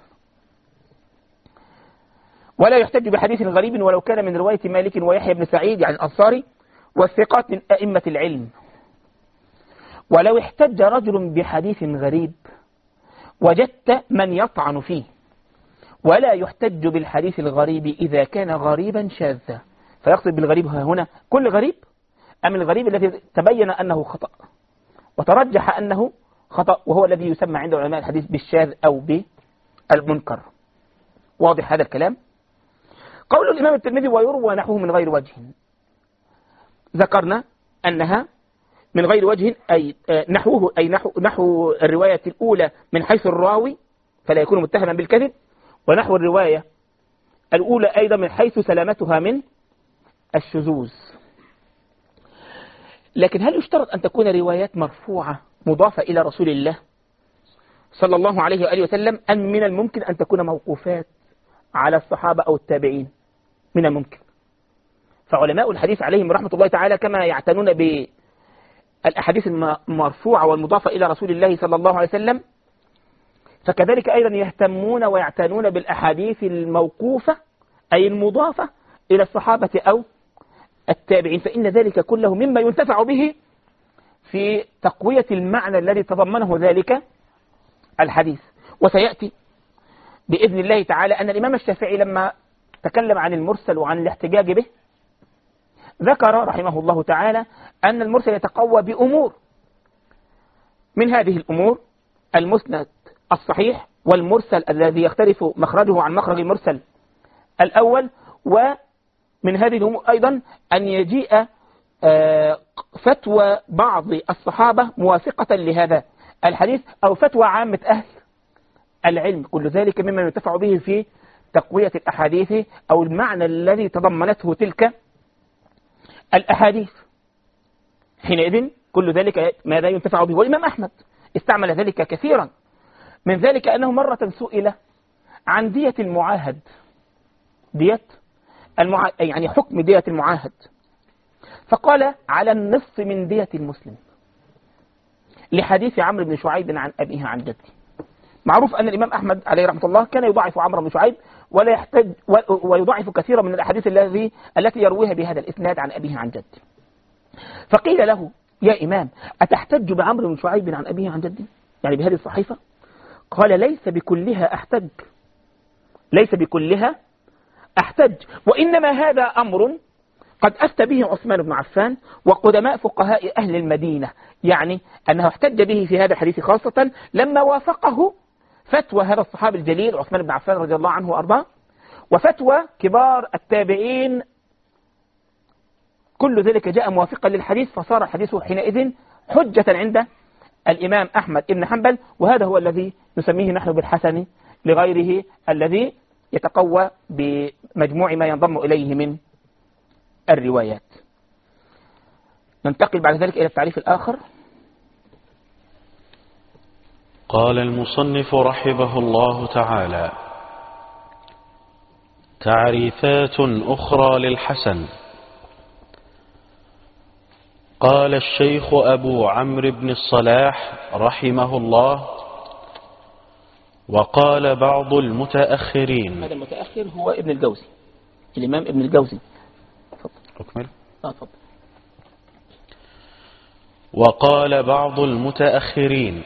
ولا يحتج بحديث غريب ولو كان من رواية مالك ويحيى بن سعيد يعني الأنصاري والثقات من أئمة العلم. ولو احتج رجل بحديث غريب وجدت من يطعن فيه، ولا يحتج بالحديث الغريب إذا كان غريبا شاذا. فيقصد بالغريب هنا كل غريب أم الغريب الذي تبين أنه خطأ وترجح أنه خطأ، وهو الذي يسمى عند علماء الحديث بالشاذ أو بالمنكر. واضح هذا الكلام؟ قول الإمام الترمذي: ويروى نحوه من غير وجه، ذكرنا أنها من غير وجه أي نحوه أي نحو, نحو الرواية الأولى من حيث الراوي فلا يكون متهما بالكذب، ونحو الرواية الأولى أيضا من حيث سلامتها من الشذوذ. لكن هل يشترط أن تكون روايات مرفوعة مضافة إلى رسول الله صلى الله عليه وآله وسلم، أم من الممكن أن تكون موقوفات على الصحابة أو التابعين؟ من الممكن. فعلماء الحديث عليهم رحمة الله تعالى كما يعتنون بالأحاديث المرفوعة والمضافة إلى رسول الله صلى الله عليه وسلم، فكذلك أيضا يهتمون ويعتنون بالأحاديث الموقوفة أي المضافة إلى الصحابة أو التابعين، فإن ذلك كله مما ينتفع به في تقوية المعنى الذي تضمنه ذلك الحديث. وسيأتي بإذن الله تعالى أن الإمام الشافعي لما تكلم عن المرسل وعن الاحتجاج به ذكر رحمه الله تعالى أن المرسل يتقوى بأمور، من هذه الأمور المسند الصحيح والمرسل الذي يختلف مخرجه عن مخرج المرسل الأول، ومن هذه الأمور أيضا أن يجيء فتوى بعض الصحابة موافقة لهذا الحديث أو فتوى عامة أهل العلم، كل ذلك مما ينتفع به في تقوية الأحاديث أو المعنى الذي تضمنته تلك الأحاديث. حينئذ كل ذلك ماذا ينتفع به؟ والإمام أحمد استعمل ذلك كثيرا، من ذلك أنه مرة سئل عن دية المعاهد، دية المعاهد يعني حكم دية المعاهد، فقال على النصف من دية المسلم، لحديث عمرو بن شعيب عن أبيه عن جده. معروف أن الإمام أحمد عليه رحمة الله كان يضاعف عمرو بن شعيب ولا يحتاج ويضاعف كثيرا من الأحاديث التي التي يرويها بهذا الإسناد عن أبيه عن جده. فقيل له يا إمام أتحتج بعمرو بن شعيب عن أبيه عن جده، يعني بهذه الصحيفة؟ قال ليس بكلها أحتج، ليس بكلها أحتج، وإنما هذا أمر قد أفتى به عثمان بن عفان وقدماء فقهاء أهل المدينة، يعني أنه احتج به في هذا الحديث خاصة لما وافقه فتوى هذا الصحابي الجليل عثمان بن عفان رضي الله عنه وأرضاه، وفتوى كبار التابعين، كل ذلك جاء موافقا للحديث، فصار الحديث حينئذ حجة عند الإمام أحمد بن حنبل، وهذا هو الذي نسميه نحن بالحسن لغيره، الذي يتقوى بمجموع ما ينضم إليه من الروايات. ننتقل بعد ذلك إلى التعريف الآخر. قال المصنف رحمه الله تعالى: تعريفات أخرى للحسن. قال الشيخ أبو عمرو بن الصلاح رحمه الله: وقال بعض المتأخرين. هذا المتأخر هو ابن الجوزي، الإمام ابن الجوزي. أكمل. آه فضل. وقال بعض المتأخرين: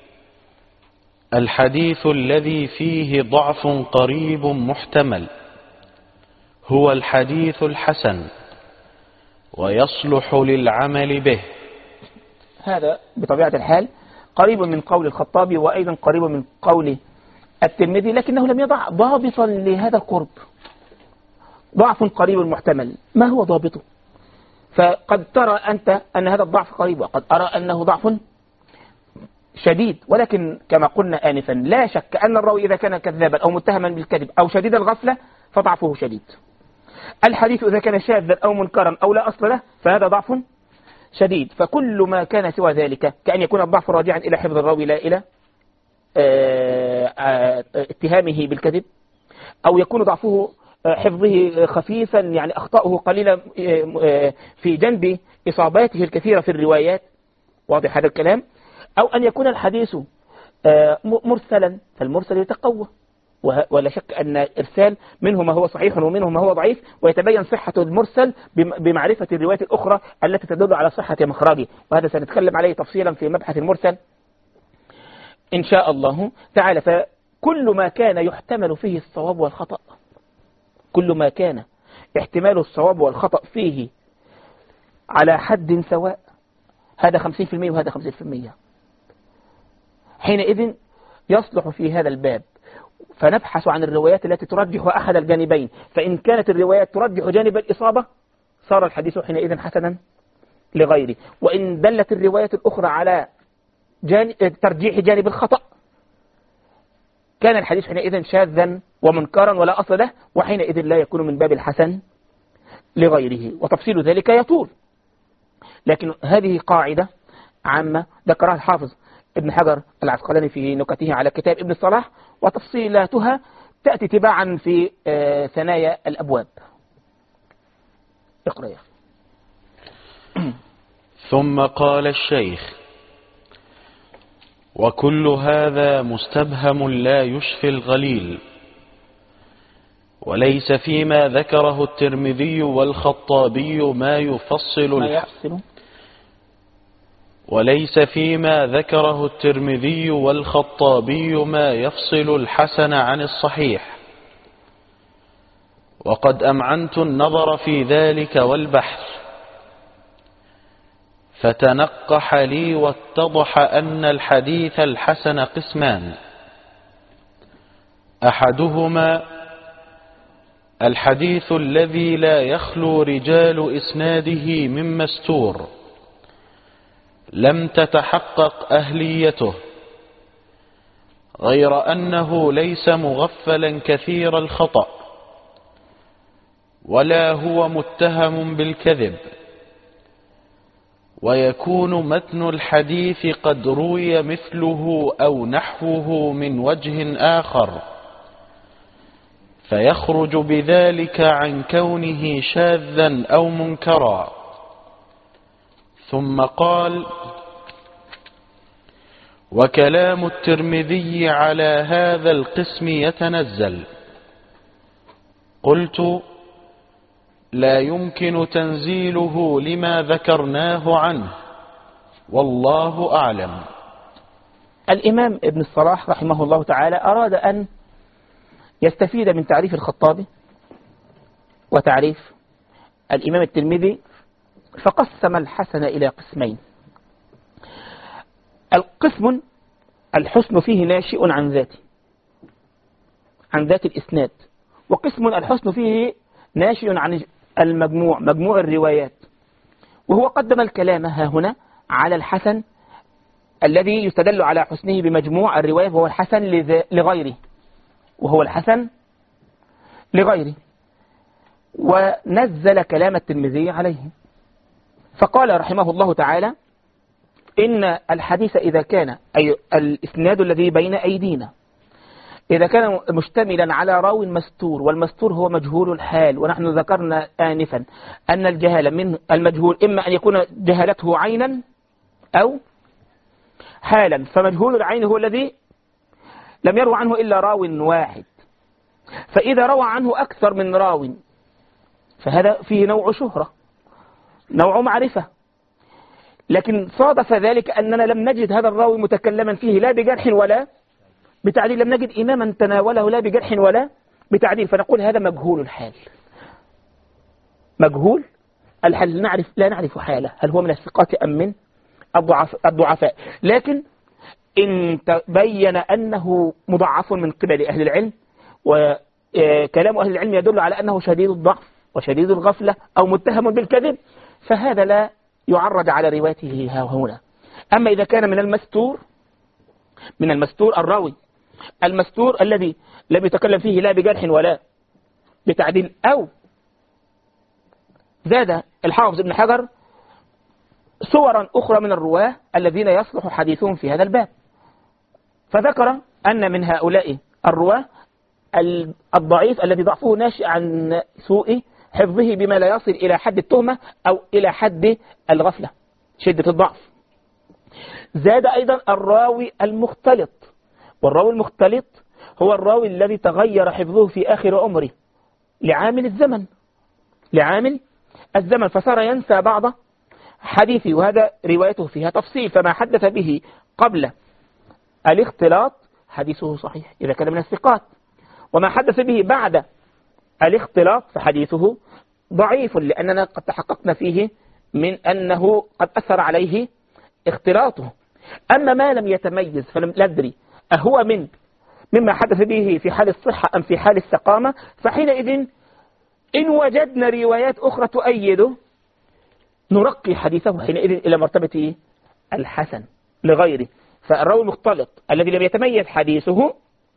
الحديث الذي فيه ضعف قريب محتمل هو الحديث الحسن ويصلح للعمل به. هذا بطبيعة الحال قريب من قول الخطابي وأيضا قريب من قول الترمذي، لكنه لم يضع ضابطا لهذا القرب. ضعف قريب محتمل، ما هو ضابطه؟ فقد ترى أنت أن هذا الضعف قريب، وقد أرى أنه ضعف شديد، ولكن كما قلنا آنفا لا شك أن الراوي إذا كان كذابا أو متهما بالكذب أو شديد الغفلة فضعفه شديد. الحديث إذا كان شاذا أو منكرا أو لا أصل له فهذا ضعف شديد. فكل ما كان سوى ذلك كأن يكون الضعف راجعا إلى حفظ الراوي لا إلى اتهامه بالكذب، أو يكون ضعفه حفظه خفيفا، يعني أخطاؤه قليلة في جنب إصاباته الكثيرة في الروايات، واضح هذا الكلام، أو أن يكون الحديث مرسلا، فالمرسل يتقوى، ولا شك أن إرسال منه ما هو صحيح ومنه ما هو ضعيف، ويتبين صحة المرسل بمعرفة الروايات الأخرى التي تدل على صحة مخرجه، وهذا سنتكلم عليه تفصيلا في مبحث المرسل إن شاء الله تعالى. فكل ما كان يحتمل فيه الصواب والخطأ، كل ما كان احتمال الصواب والخطأ فيه على حد سواء، هذا خمسين في المئة وهذا خمسين في المئة، حينئذ يصلح في هذا الباب. فنبحث عن الروايات التي ترجح أحد الجانبين، فإن كانت الروايات ترجح جانب الإصابة صار الحديث حينئذ حسنا لغيره، وإن دلت الروايات الأخرى على جانب ترجيح جانب الخطأ كان الحديث حينئذ شاذا ومنكرا ولا أصل له، وحينئذ لا يكون من باب الحسن لغيره، وتفصيل ذلك يطول. لكن هذه قاعدة عامة ذكرها الحافظ ابن حجر العسقلاني في نكته على كتاب ابن الصلاح، وتفصيلاتها تأتي تباعا في ثنايا الأبواب. اقرأ يا أخي. ثم قال الشيخ: وكل هذا مستبهم لا يشفي الغليل، وليس فيما ذكره الترمذي والخطابي ما يفصل ما الح... يفصل وليس فيما ذكره الترمذي والخطابي ما يفصل الحسن عن الصحيح، وقد أمعنت النظر في ذلك والبحث، فتنقح لي واتضح أن الحديث الحسن قسمان: أحدهما الحديث الذي لا يخلو رجال إسناده من مستور لم تتحقق أهليته، غير أنه ليس مغفلا كثير الخطأ ولا هو متهم بالكذب، ويكون متن الحديث قد روي مثله أو نحوه من وجه آخر، فيخرج بذلك عن كونه شاذا أو منكرا. ثم قال: وكلام الترمذي على هذا القسم يتنزل. قلت: لا يمكن تنزيله لما ذكرناه عنه، والله أعلم. الإمام ابن الصلاح رحمه الله تعالى أراد أن يستفيد من تعريف الخطابي وتعريف الإمام الترمذي، فقسم الحسن إلى قسمين. القسم الحسن فيه ناشئ عن ذاته، عن ذات الإسناد، وقسم الحسن فيه ناشئ عن المجموع، مجموع الروايات. وهو قدم الكلام ها هنا على الحسن الذي يستدل على حسنه بمجموع الروايات، وهو الحسن لغيره، وهو الحسن لغيره. ونزل كلام الترمذي عليه، فقال رحمه الله تعالى: إن الحديث إذا كان، أي الإسناد الذي بين أيدينا، إذا كان مشتملا على راو مستور، والمستور هو مجهول الحال، ونحن ذكرنا آنفا أن الجهالة من المجهول إما أن يكون جهالته عينا أو حالا، فمجهول العين هو الذي لم يروى عنه إلا راو واحد، فإذا روى عنه أكثر من راو فهذا فيه نوع شهرة، نوع معرفة. لكن صادف ذلك أننا لم نجد هذا الراوي متكلما فيه لا بجرح ولا بتعديل، لم نجد إماما تناوله لا بجرح ولا بتعديل، فنقول هذا مجهول الحال. مجهول الحال نعرف لا نعرف حاله، هل هو من الثقات أم من الضعفاء. لكن إن تبين أنه مضعف من قبل أهل العلم، وكلام أهل العلم يدل على أنه شديد الضعف وشديد الغفلة أو متهم بالكذب، فهذا لا يعرض على روايته ها هنا. أما إذا كان من المستور، من المستور الراوي المستور الذي لم يتكلم فيه لا بجرح ولا بتعديل، أو زاد الحافظ ابن حجر صورا أخرى من الرواه الذين يصلح حديثهم في هذا الباب، فذكر أن من هؤلاء الرواه الضعيف الذي ضعفه ناشئ عن سوء حفظه بما لا يصل إلى حد التهمة أو إلى حد الغفلة، شدة الضعف. زاد أيضا الراوي المختلط، والراوي المختلط هو الراوي الذي تغير حفظه في آخر عمره لعامل الزمن، لعامل الزمن، فصار ينسى بعض حديثه، وهذا روايته فيها تفصيل. فما حدث به قبل الاختلاط حديثه صحيح إذا كان من الثقات، وما حدث به بعد الاختلاط فحديثه ضعيف، لأننا قد تحققنا فيه من أنه قد أثر عليه اختلاطه. أما ما لم يتميز فلم ندري أهو من مما حدث به في حال الصحة أم في حال السقامة، فحينئذ إن وجدنا روايات أخرى تؤيده نرقي حديثه حينئذ إلى مرتبة الحسن لغيره. فالراوي المختلط الذي لم يتميز حديثه،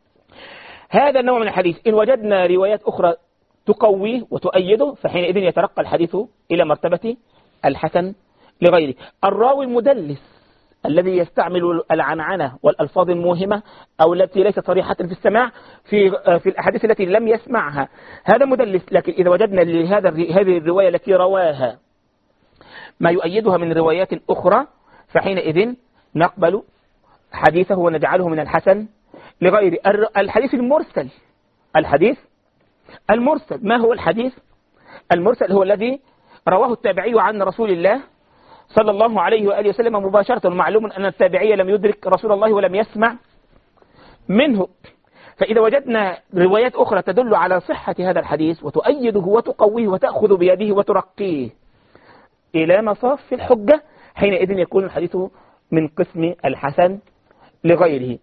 هذا النوع من الحديث إن وجدنا روايات أخرى تقويه وتؤيده فحينئذ يترقى الحديث إلى مرتبة الحسن لغيره. الراوي المدلس الذي يستعمل العنعنة والألفاظ الموهمة أو التي ليست صريحة في السماع في في الأحاديث التي لم يسمعها، هذا مدلس. لكن إذا وجدنا لهذا هذه الرواية التي رواها ما يؤيدها من روايات أخرى فحينئذ نقبل حديثه ونجعله من الحسن لغيره. الحديث المرسل، الحديث المرسل ما هو الحديث المرسل؟ هو الذي رواه التابعي عن رسول الله صلى الله عليه وآله وسلم مباشرة. معلوم أن التابعي لم يدرك رسول الله ولم يسمع منه، فإذا وجدنا روايات أخرى تدل على صحة هذا الحديث وتؤيده وتقويه وتأخذ بيده وترقيه إلى مصاف الحجة حينئذ يكون الحديث من قسم الحسن لغيره.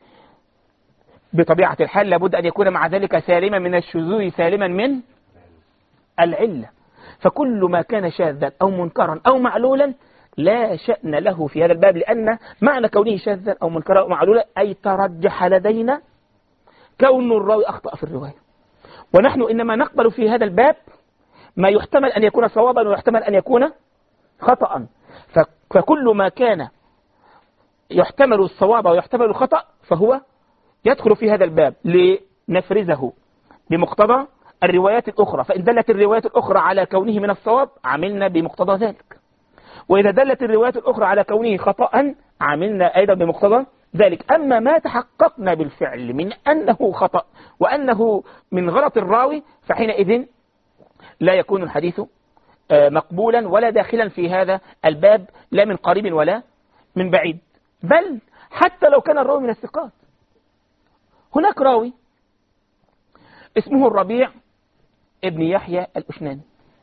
بطبيعة الحال لابد أن يكون مع ذلك سالما من الشذوذ سالما من العلة، فكل ما كان شاذا أو منكرا أو معلولا لا شأن له في هذا الباب، لأن معنى كونه شاذا أو منكرا أو معلولا أي ترجح لدينا كون الراوي أخطأ في الرواية، ونحن إنما نقبل في هذا الباب ما يحتمل أن يكون صوابا ويحتمل أن يكون خطأ. فكل ما كان يحتمل الصواب ويحتمل الخطأ فهو يدخل في هذا الباب لنفرزه بمقتضى الروايات الأخرى. فإن دلت الروايات الأخرى على كونه من الصواب عملنا بمقتضى ذلك، وإذا دلت الروايات الأخرى على كونه خطأ عملنا أيضا بمقتضى ذلك. أما ما تحققنا بالفعل من أنه خطأ وأنه من غلط الراوي فحينئذ لا يكون الحديث مقبولا ولا داخلا في هذا الباب لا من قريب ولا من بعيد، بل حتى لو كان الراوي من الثقات. هناك راوي اسمه الربيع ابن يحيى الأشناني،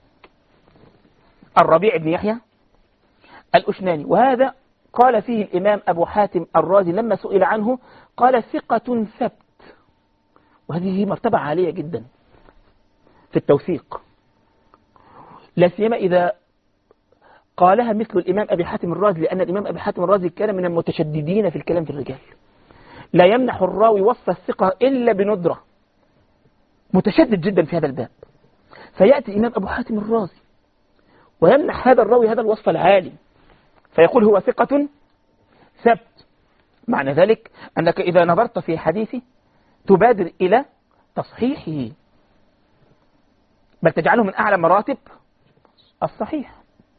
الربيع ابن يحيى الأشناني، وهذا قال فيه الإمام أبو حاتم الرازي لما سئل عنه قال ثقة ثبت، وهذه مرتبة عالية جدا في التوثيق، لا سيما إذا قالها مثل الإمام أبي حاتم الرازي، لأن الإمام أبي حاتم الرازي كان من المتشددين في الكلام في الرجال، لا يمنح الراوي وصف الثقة إلا بندرة، متشدد جدا في هذا الباب. فيأتي الإمام أبو حاتم الرازي ويمنح هذا الراوي هذا الوصف العالي، فيقول هو ثقة ثبت. معنى ذلك أنك إذا نظرت في حديثه تبادر إلى تصحيحه، بل تجعله من أعلى مراتب الصحيح.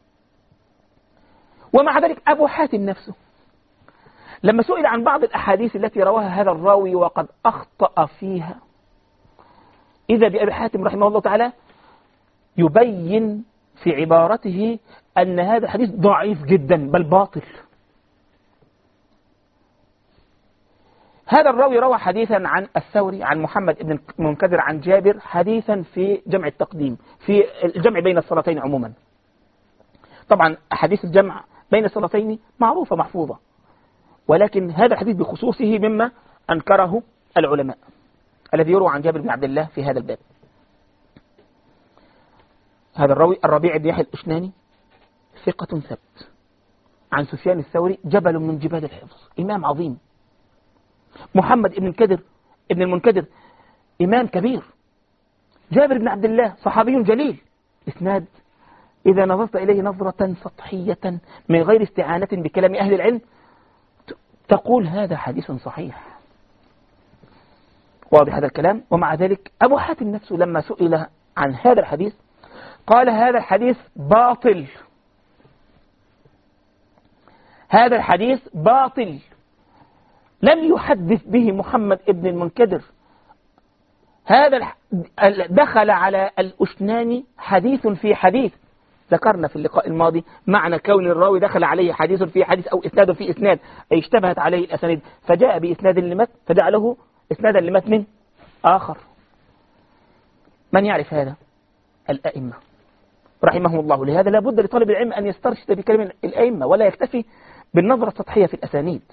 ومع ذلك أبو حاتم نفسه لما سئل عن بعض الأحاديث التي رواها هذا الراوي وقد أخطأ فيها، إذا بأبي حاتم رحمه الله تعالى يبين في عبارته أن هذا الحديث ضعيف جدا بل باطل. هذا الراوي روى حديثا عن الثوري عن محمد بن المنكدر عن جابر، حديثا في جمع التقديم، في الجمع بين الصلاتين عموما. طبعا أحاديث الجمع بين الصلاتين معروفة محفوظة، ولكن هذا الحديث بخصوصه مما أنكره العلماء الذي يروى عن جابر بن عبد الله في هذا الباب. هذا الراوي الربيع بن يحيى الأشناني ثقة ثبت، عن سفيان الثوري جبل من جبال الحفظ، إمام عظيم. محمد بن المنكدر ابن المنكدر إمام كبير. جابر بن عبد الله صحابي جليل، إسناد إذا نظرت إليه نظرة سطحية من غير استعانة بكلام أهل العلم تقول هذا حديث صحيح. واضح هذا الكلام؟ ومع ذلك أبو حاتم نفسه لما سئل عن هذا الحديث قال هذا الحديث باطل، هذا الحديث باطل، لم يحدث به محمد ابن المنكدر. هذا دخل على الأشناني حديث في حديث، ذكرنا في اللقاء الماضي معنى كون الراوي دخل عليه حديث في حديث أو إسناد في إسناد، أي اشتبهت عليه الأسانيد فجاء بإسناد لمتن فجعله إسنادا لمتن آخر. من يعرف هذا؟ الأئمة رحمهم الله. لهذا لا بد لطالب العلم أن يسترشد بكلام الأئمة ولا يكتفي بالنظرة السطحية في الأسانيد.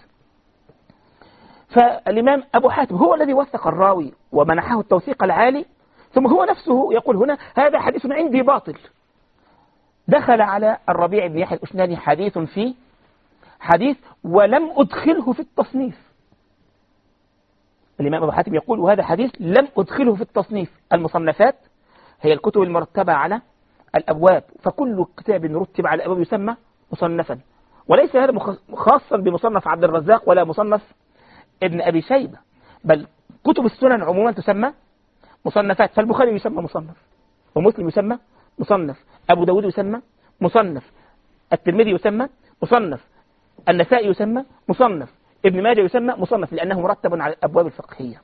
فالإمام أبو حاتم هو الذي وثق الراوي ومنحه التوثيق العالي، ثم هو نفسه يقول هنا هذا حديث عندي باطل. دخل على الربيع بن يحيى الأشناني حديث في حديث ولم أدخله في التصنيف. الإمام أبو حاتم يقول وهذا حديث لم أدخله في التصنيف. المصنفات هي الكتب المرتبة على الأبواب، فكل كتاب رتب على الأبواب يسمى مصنفا، وليس هذا خاصا بمصنف عبد الرزاق ولا مصنف ابن أبي شيبة، بل كتب السنن عموما تسمى مصنفات. فالبخاري يسمى مصنف، ومسلم يسمى مصنف، أبو داود يسمى مصنف، الترمذي يسمى مصنف، النسائي يسمى مصنف، ابن ماجه يسمى مصنف، لأنه مرتب على الأبواب الفقهية.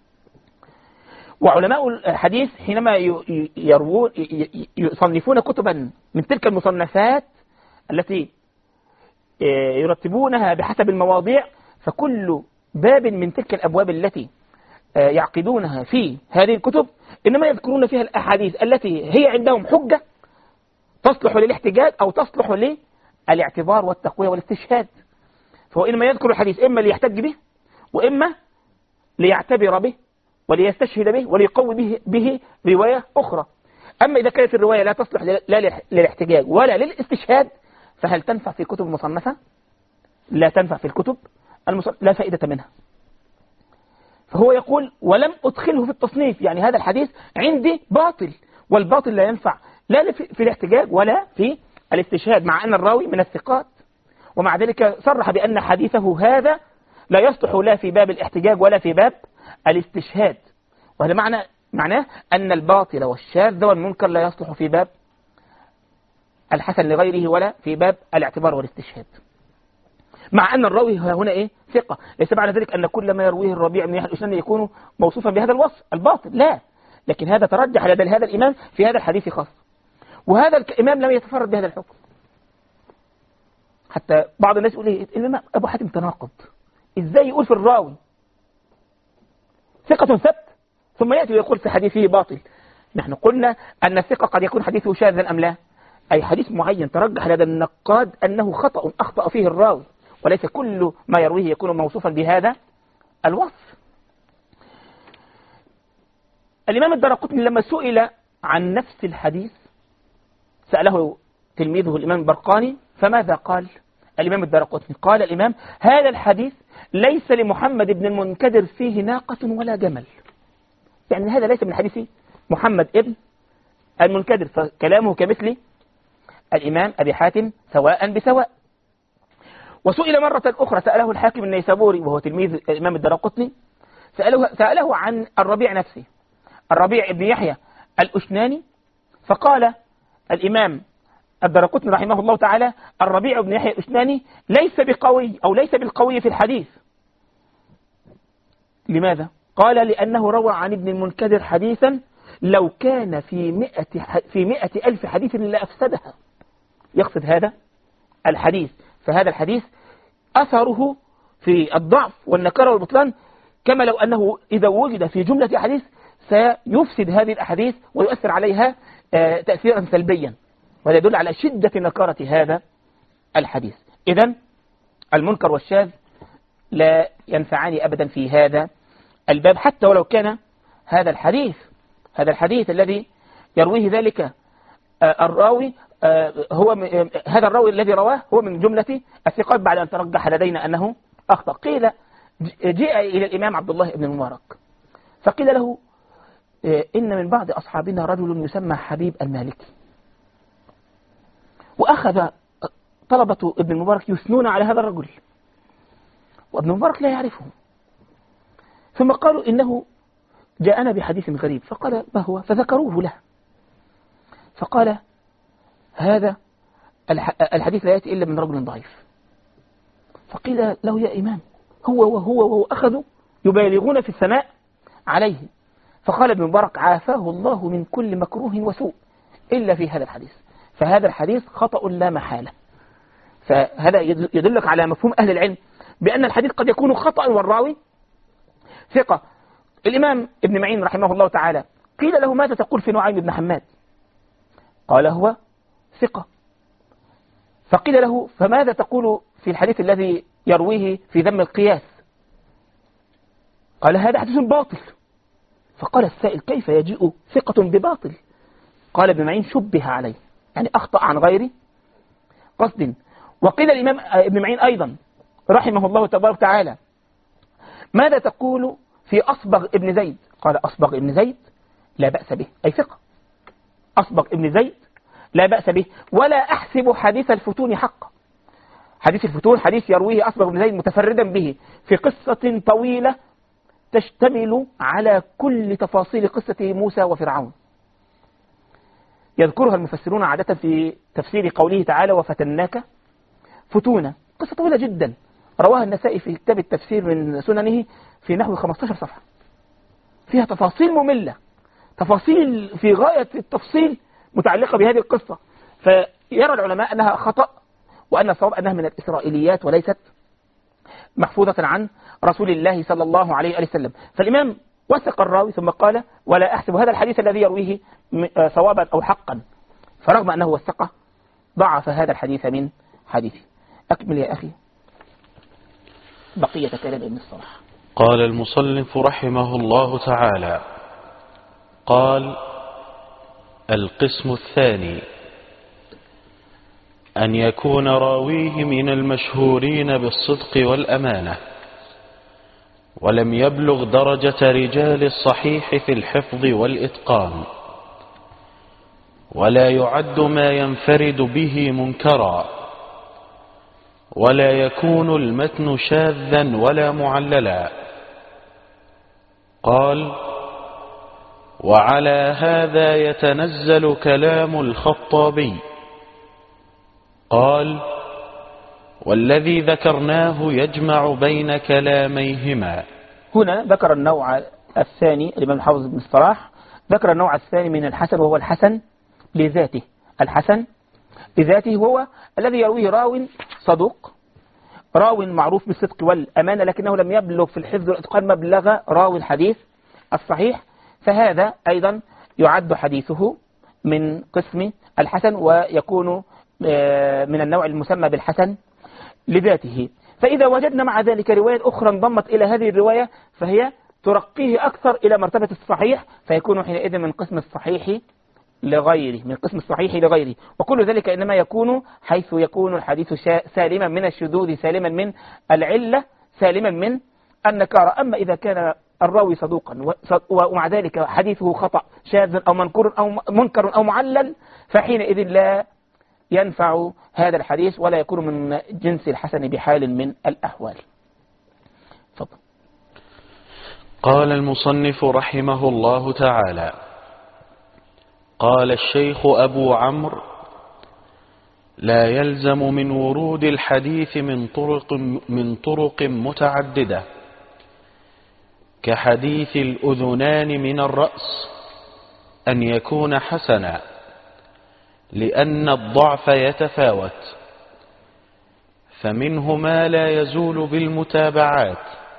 وعلماء الحديث حينما يروون يصنفون كتبا من تلك المصنفات التي يرتبونها بحسب المواضيع، فكل باب من تلك الأبواب التي يعقدونها في هذه الكتب إنما يذكرون فيها الأحاديث التي هي عندهم حجة تصلح للاحتجاج أو تصلح للاعتبار والتقوية والاستشهاد. فهو إنما يذكر الحديث إما ليحتج به وإما ليعتبر به وليستشهد به وليقوي به, به رواية أخرى. أما إذا كانت الرواية لا تصلح لا للاحتجاج ولا للاستشهاد فهل تنفع في كتب مصنفة؟ لا تنفع في الكتب المصنفة، لا فائدة منها. فهو يقول ولم أدخله في التصنيف، يعني هذا الحديث عندي باطل، والباطل لا ينفع لا في الاحتجاج ولا في الاستشهاد، مع أن الراوي من الثقات، ومع ذلك صرح بأن حديثه هذا لا يصلح لا في باب الاحتجاج ولا في باب الاستشهاد. وهذا معنى معناه أن الباطل والشاذ والمنكر لا يصلح في باب الحسن لغيره ولا في باب الاعتبار والاستشهاد، مع أن الراوي هنا إيه؟ ثقة. ليس معنى ذلك أن كل ما يرويه الربيع بن يحيى الأشناني يكون موصوفا بهذا الوصف الباطل، لا، لكن هذا ترجح لدى هذا الإمام في هذا الحديث خاص، وهذا الإمام لم يتفرد بهذا الحكم. حتى بعض الناس يقول ايه الإمام أبو حاتم تناقض، إزاي يقول في الراوي ثقة ثبت ثم يأتي ويقول في حديثه باطل؟ نحن قلنا أن الثقة قد يكون حديثه شاذا أم لا، أي حديث معين ترجح لدى النقاد أنه خطأ أخطأ فيه الراوي، وليس كل ما يرويه يكون موصوفا بهذا الوصف. الإمام الدارقطني لما سئل عن نفس الحديث سأله تلميذه الإمام البرقاني فماذا قال الإمام الدارقطني؟ قال الإمام هذا الحديث ليس لمحمد بن المنكدر فيه ناقة ولا جمل، يعني هذا ليس من حديث محمد ابن المنكدر، فكلامه كمثل الإمام أبي حاتم سواء بسواء. وسئل مرة أخرى سأله الحاكم النيسابوري وهو تلميذ الإمام الدارقطني سأله, سأله عن الربيع نفسه، الربيع ابن يحيى الأشناني، فقال الإمام الدارقطني رحمه الله تعالى الربيع ابن يحيى الأشناني ليس بقوي أو ليس بالقوي في الحديث. لماذا؟ قال لأنه روى عن ابن المنكدر حديثا لو كان في مئة, في مئة ألف حديث لأفسدها، يقصد هذا الحديث، فهذا الحديث أثره في الضعف والنكارة والبطلان كما لو أنه إذا وجد في جملة أحاديث سيفسد هذه الأحاديث ويؤثر عليها تأثيرا سلبيا، وهذا يدل على شدة نكارة هذا الحديث. إذن المنكر والشاذ لا ينفعان أبدا في هذا الباب، حتى ولو كان هذا الحديث هذا الحديث الذي يرويه ذلك الراوي هو هذا الراوي الذي رواه هو من جملة الثقات بعد أن ترجح لدينا أنه أخطأ. قيل جاء إلى الإمام عبد الله بن المبارك فقيل له إن من بعض أصحابنا رجل يسمى حبيب المالكي، وأخذ طلبة ابن المبارك يثنون على هذا الرجل وابن المبارك لا يعرفه، ثم قالوا إنه جاءنا بحديث غريب، فقال ما هو؟ فذكروه له فقال هذا الحديث لا يأتي إلا من رجل ضعيف. فقيل له يا إمام هو وهو وهو أخذوا يبالغون في الثناء عليه، فقال ابن مبارك عافاه الله من كل مكروه وسوء إلا في هذا الحديث، فهذا الحديث خطأ لا محالة. فهذا يدلك على مفهوم أهل العلم بأن الحديث قد يكون خطأ والراوي ثقة. الإمام ابن معين رحمه الله تعالى قيل له ماذا تقول في نعيم بن حماد؟ قال هو ثقة. فقيل له فماذا تقول في الحديث الذي يرويه في ذم القياس؟ قال هذا حديث باطل. فقال السائل كيف يجيء ثقة بباطل؟ قال ابن معين شبه عليه، يعني أخطأ عن غير قصد. وقيل الإمام ابن معين أيضا رحمه الله تبارك وتعالى ماذا تقول في أصبغ ابن زيد؟ قال أصبغ ابن زيد لا بأس به، أي ثقة. أصبغ ابن زيد لا بأس به ولا أحسب حديث الفتون حقا. حديث الفتون حديث يرويه أصبغ بن زيد متفردا به في قصة طويلة تشتمل على كل تفاصيل قصة موسى وفرعون، يذكرها المفسرون عادة في تفسير قوله تعالى وفتناك فتونا، قصة طويلة جدا رواها النسائي في كتاب التفسير من سننه في نحو خمسة عشر صفحة، فيها تفاصيل مملة، تفاصيل في غاية التفصيل متعلقة بهذه القصة، فيرى العلماء أنها خطأ وأن الصواب أنها من الإسرائيليات وليست محفوظة عن رسول الله صلى الله عليه وسلم. فالإمام وثق الراوي ثم قال ولا أحسب هذا الحديث الذي يرويه صوابا أو حقا، فرغم أنه وثقه ضعف هذا الحديث من حديثه. أكمل يا أخي بقية كلام ابن الصلاح. قال المصنف رحمه الله تعالى قال القسم الثاني أن يكون راويه من المشهورين بالصدق والأمانة ولم يبلغ درجة رجال الصحيح في الحفظ والإتقان، ولا يعد ما ينفرد به منكرا، ولا يكون المتن شاذا ولا معللا. قال وعلى هذا يتنزل كلام الخطابي. قال والذي ذكرناه يجمع بين كلاميهما. هنا ذكر النوع الثاني الإمام الحافظ بن الصلاح، ذكر النوع الثاني من الحسن وهو الحسن لذاته. الحسن لذاته هو الذي يرويه راو صدوق راو معروف بالصدق والأمانة لكنه لم يبلغ في الحفظ والإتقان مبلغ راوي الحديث الصحيح، فهذا أيضا يعد حديثه من قسم الحسن ويكون من النوع المسمى بالحسن لذاته. فإذا وجدنا مع ذلك رواية أخرى انضمت إلى هذه الرواية فهي ترقيه أكثر إلى مرتبة الصحيح، فيكون حينئذ من قسم الصحيح لغيره من قسم الصحيح لغيره. وكل ذلك إنما يكون حيث يكون الحديث سالما من الشذوذ، سالما من العلة، سالما من النكارة. أما إذا كان الراوي صدوقا ومع ذلك حديثه خطأ شاذ أو منكر أو منكر أو معلل، فحينئذ لا ينفع هذا الحديث ولا يكون من جنس الحسن بحال من الأحوال. فضل. قال المصنف رحمه الله تعالى: قال الشيخ أبو عمرو: لا يلزم من ورود الحديث من طرق من طرق متعددة كحديث الأذنان من الرأس أن يكون حسنا، لأن الضعف يتفاوت، فمنه ما لا يزول بالمتابعات،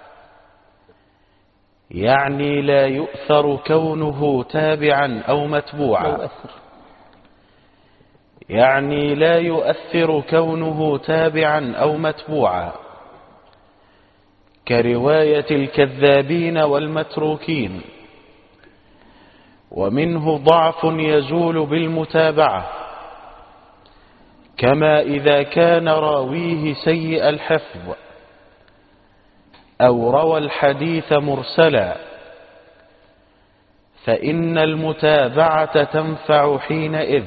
يعني لا يؤثر كونه تابعا أو متبوعا، يعني لا يؤثر كونه تابعا أو متبوعا، كرواية الكذابين والمتروكين. ومنه ضعف يزول بالمتابعة، كما إذا كان راويه سيء الحفظ أو روى الحديث مرسلا، فإن المتابعة تنفع حينئذ،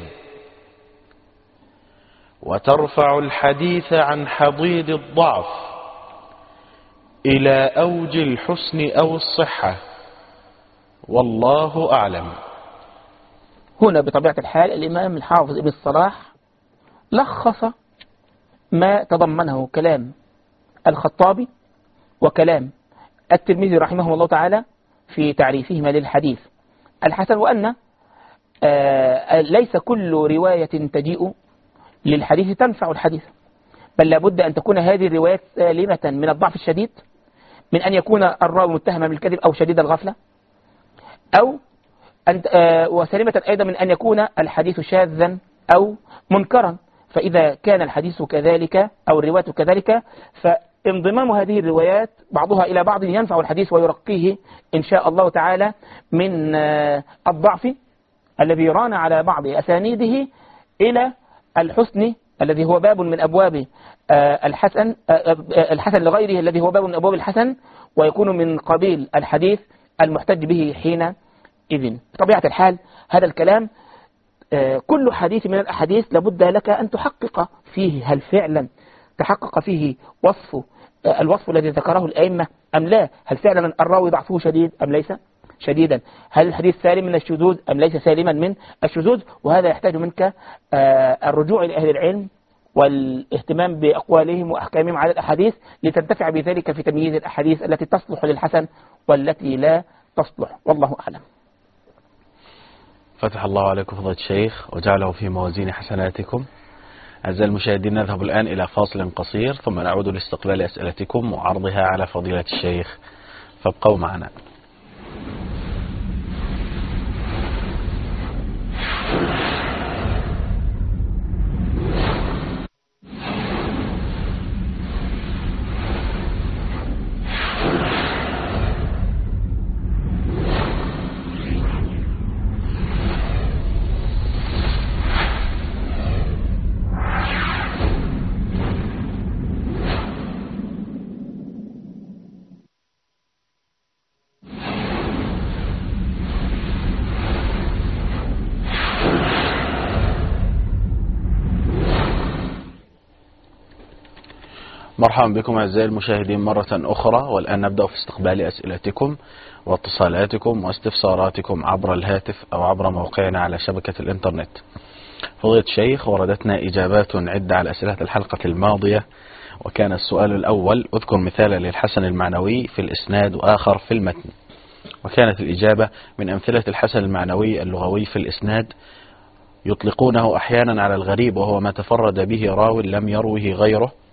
وترفع الحديث عن حضيض الضعف إلى أوج الحسن أو الصحة، والله أعلم. هنا بطبيعة الحال الإمام الحافظ ابن الصلاح لخص ما تضمنه كلام الخطابي وكلام الترمذي رحمه الله تعالى في تعريفهما للحديث الحسن، وأن ليس كل رواية تجيء للحديث تنفع الحديث، بل لابد أن تكون هذه الروايات سالمة من الضعف الشديد، من أن يكون الراوي متهما بالكذب أو شديد الغفلة، أو أن وسالمة أيضا من أن يكون الحديث شاذا أو منكرا. فإذا كان الحديث كذلك أو الرواية كذلك، فانضمام هذه الروايات بعضها إلى بعض ينفع الحديث ويرقيه إن شاء الله تعالى من الضعف الذي ران على بعض أسانيده إلى الحسن الذي هو باب من أبواب الحسن الحسن لغيره الذي هو باب من أبواب الحسن، ويكون من قبيل الحديث المحتج به حين إذن. بطبيعة الحال هذا الكلام كل حديث من الأحاديث لابد لك أن تحقق فيه هل فعلا تحقق فيه وصف الوصف الذي ذكره الأئمة أم لا، هل فعلا الراوي ضعفه شديد أم ليس شديدا، هل الحديث سالم من الشذوذ أم ليس سالما من الشذوذ. وهذا يحتاج منك الرجوع إلى أهل العلم والاهتمام بأقوالهم وأحكامهم على الأحاديث لتنتفع بذلك في تمييز الأحاديث التي تصلح للحسن والتي لا تصلح، والله أعلم. فتح الله عليكم فضيلة الشيخ وجعله في موازين حسناتكم. أعزائي المشاهدين، نذهب الآن إلى فاصل قصير ثم نعود لاستقبال أسئلتكم وعرضها على فضيلة الشيخ، فابقوا معنا. مرحبا بكم أعزائي المشاهدين مرة أخرى، والآن نبدأ في استقبال أسئلتكم واتصالاتكم واستفساراتكم عبر الهاتف أو عبر موقعنا على شبكة الإنترنت. فضيلة الشيخ، وردتنا إجابات عدة على أسئلة الحلقة الماضية، وكان السؤال الأول: اذكر مثالا للحسن المعنوي في الإسناد وآخر في المتن. وكانت الإجابة: من أمثلة الحسن المعنوي اللغوي في الإسناد يطلقونه أحيانا على الغريب، وهو ما تفرد به راو لم يروه غيره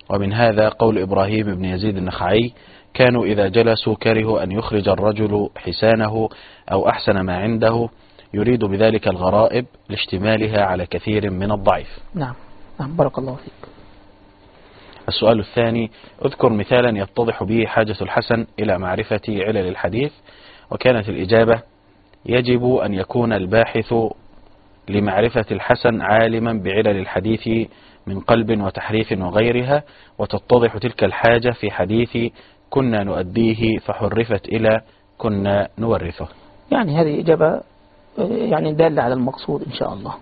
ومن هذا قول إبراهيم بن يزيد النخعي: كانوا إذا جلسوا كرهوا أن يخرج الرجل حسانه أو أحسن ما عنده، يريد بذلك الغرائب لاشتمالها على كثير من الضعيف. نعم نعم بارك الله فيك. السؤال الثاني: اذكر مثالا يتضح به حاجة الحسن إلى معرفة علل الحديث. وكانت الإجابة: يجب أن يكون الباحث لمعرفة الحسن عالما بعلل الحديث من قلب وتحريف وغيرها، وتتضح تلك الحاجة في حديث كنا نؤديه فحرفت إلى كنا نورثه. يعني هذه إجابة يعني دالة على المقصود إن شاء الله.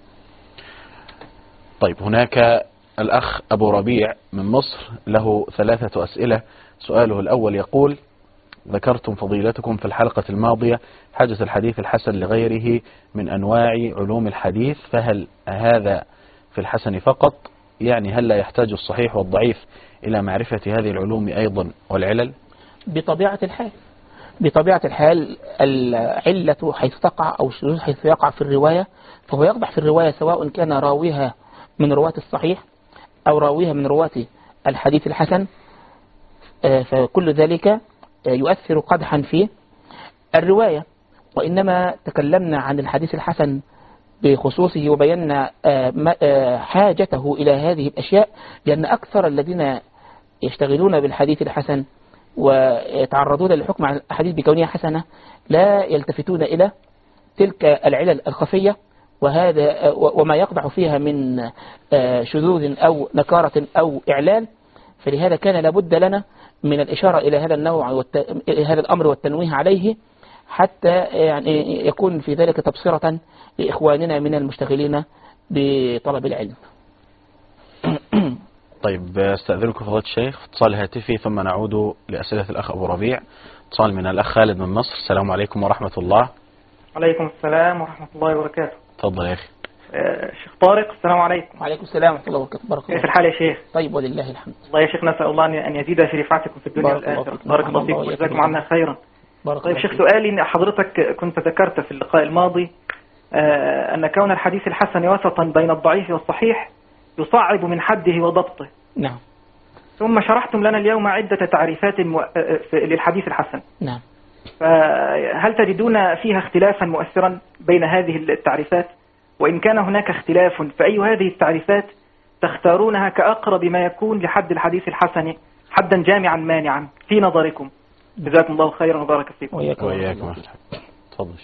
طيب، هناك الأخ أبو ربيع من مصر له ثلاثة أسئلة. سؤاله الأول يقول: ذكرتم فضيلتكم في الحلقة الماضية حاجة الحديث الحسن لغيره من أنواع علوم الحديث، فهل هذا في الحسن فقط؟ يعني هل لا يحتاج الصحيح والضعيف إلى معرفة هذه العلوم أيضا والعلل؟ بطبيعة الحال بطبيعة الحال العلة حيث تقع أو الشذوذ حيث يقع في الرواية فهو يقدح في الرواية، سواء كان راويها من رواة الصحيح أو راويها من رواة الحديث الحسن، فكل ذلك يؤثر قدحا في الرواية. وإنما تكلمنا عن الحديث الحسن بخصوصه وبينا حاجته إلى هذه الأشياء، لأن أكثر الذين يشتغلون بالحديث الحسن ويتعرضون للحكم على الأحاديث بكونها حسنة لا يلتفتون إلى تلك العلل الخفية وهذا وما يقدح فيها من شذوذ أو نكارة أو إعلال. فلهذا كان لابد لنا من الإشارة إلى هذا النوع والت... هذا الأمر والتنويه عليه، حتى يعني يكون في ذلك تبصرة لإخواننا من المشتغلين بطلب العلم. طيب، استأذنكم فضيلة الشيخ اتصال هاتفي ثم نعود لأسئلة الأخ أبو ربيع. اتصال من الأخ خالد من مصر. السلام عليكم ورحمة الله. عليكم السلام ورحمة الله وبركاته. تفضل يا أخي. شيخ طارق، السلام عليكم. وعليكم السلام ورحمة الله وبركاته. بارك الله. كيف الحال يا شيخ؟ طيب ولله الحمد. الله يا شيخ، نسأل الله أن يزيد في رفعتكم في الدنيا والآخرة. بارك الله فيكم وجزاكم عنا خيرا. طيب شيخ، سؤالي: حضرتك كنت ذكرت في اللقاء الماضي أن كون الحديث الحسن وسطا بين الضعيف والصحيح يصعب من حده وضبطه. نعم. ثم شرحتم لنا اليوم عدة تعريفات للحديث الحسن. نعم. فهل تجدون فيها اختلافا مؤثرا بين هذه التعريفات؟ وإن كان هناك اختلاف فأي هذه التعريفات تختارونها كأقرب ما يكون لحد الحديث الحسن حدا جامعا مانعا في نظركم؟ جزاكم الله خيرا وبارك فيكم. وإياكم. تفضل.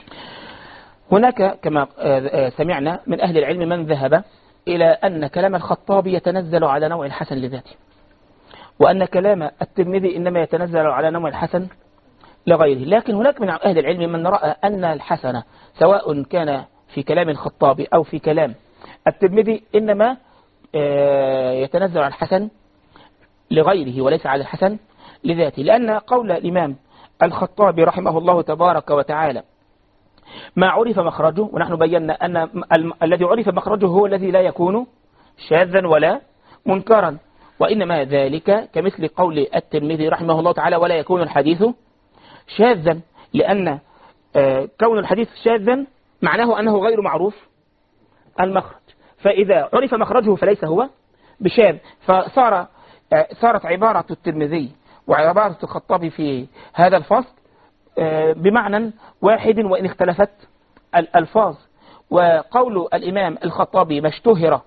هناك كما سمعنا من أهل العلم من ذهب إلى أن كلام الخطابي يتنزل على نوع الحسن لذاته، وأن كلام الترمذي إنما يتنزل على نوع الحسن لغيره. لكن هناك من أهل العلم من رأى أن الحسن سواء كان في كلام الخطابي أو في كلام الترمذي إنما يتنزل على الحسن لغيره وليس على الحسن لذاته، لأن قول الإمام الخطابي رحمه الله تبارك وتعالى: ما عرف مخرجه، ونحن بينا أن الذي عرف مخرجه هو الذي لا يكون شاذا ولا منكرا، وإنما ذلك كمثل قول الترمذي رحمه الله تعالى: ولا يكون الحديث شاذا، لأن كون الحديث شاذا معناه أنه غير معروف المخرج، فإذا عرف مخرجه فليس هو بشاذ. فصار صارت عبارة الترمذي وعبارة الخطابي في هذا الفصل بمعنى واحد وإن اختلفت الألفاظ. وقول الإمام الخطابي: ما اشتهر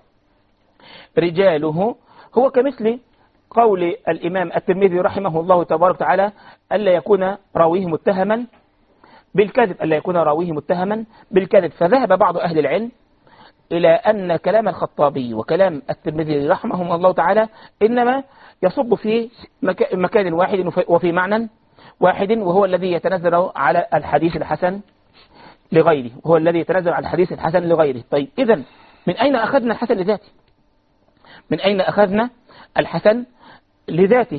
رجاله، هو كمثل قول الإمام الترمذي رحمه الله تبارك وتعالى: ألا يكون راويه متهما بالكذب ألا يكون راويه متهما بالكذب. فذهب بعض أهل العلم إلى أن كلام الخطابي وكلام الترمذي رحمهم الله تعالى إنما يصب في مكان واحد وفي معنى واحد، وهو الذي يتنزل على الحديث الحسن لغيره وهو الذي يتنزل على الحديث الحسن لغيره. طيب، إذن من أين أخذنا الحسن لذاته؟ من أين أخذنا الحسن لذاته؟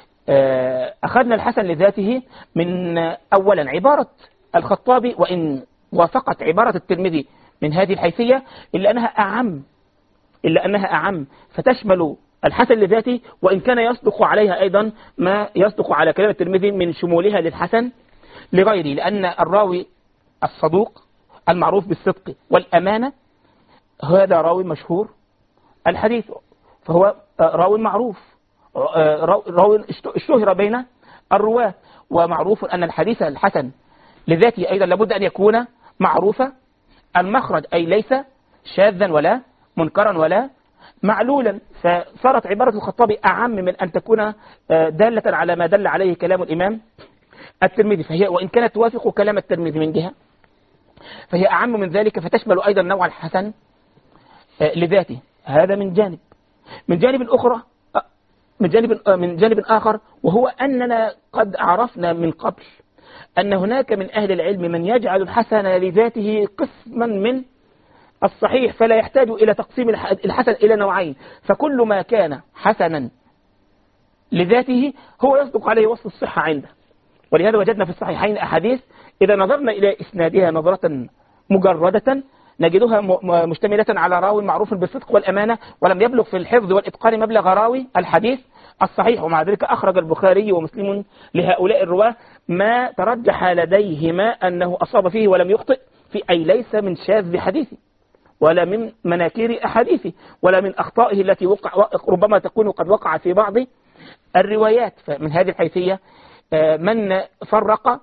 أخذنا الحسن لذاته من أولا عبارة الخطابي، وإن وافقت عبارة الترمذي من هذه الحيثية إلا أنها أعم إلا أنها أعم فتشمل الحسن لذاته، وإن كان يصدق عليها أيضا ما يصدق على كلام الترمذي من شمولها للحسن لغيره، لأن الراوي الصدوق المعروف بالصدق والأمانة هذا راوي مشهور الحديث، فهو راوي معروف راوي اشتهر بين الرواة، ومعروف أن الحديث الحسن لذاته أيضا لابد أن يكون معروفا المخرج، أي ليس شاذا ولا منكرا ولا معلولا. فصارت عبارة الخطابي أعم من أن تكون دالة على ما دل عليه كلام الإمام الترمذي، فهي وإن كانت توافق كلام الترمذي من جهة فهي أعم من ذلك، فتشمل أيضا نوع الحسن لذاته. هذا من جانب. من جانب أخرى من جانب من جانب آخر، وهو أننا قد عرفنا من قبل أن هناك من أهل العلم من يجعل الحسن لذاته قسما من الصحيح، فلا يحتاج إلى تقسيم الحسن إلى نوعين، فكل ما كان حسنا لذاته هو يصدق عليه وصف الصحة عنده. ولهذا وجدنا في الصحيحين أحاديث إذا نظرنا إلى إسنادها نظرة مجردة نجدها مشتملة على راوي معروف بالصدق والأمانة، ولم يبلغ في الحفظ والإتقان مبلغ راوي الحديث الصحيح، ومع ذلك أخرج البخاري ومسلم لهؤلاء الرواة ما ترجح لديهما أنه أصاب فيه ولم يخطئ في، أي ليس من شاذ حديثه ولا من مناكير أحاديثه ولا من أخطائه التي وقع ربما تكون قد وقع في بعض الروايات. فمن هذه الحيثية من فرق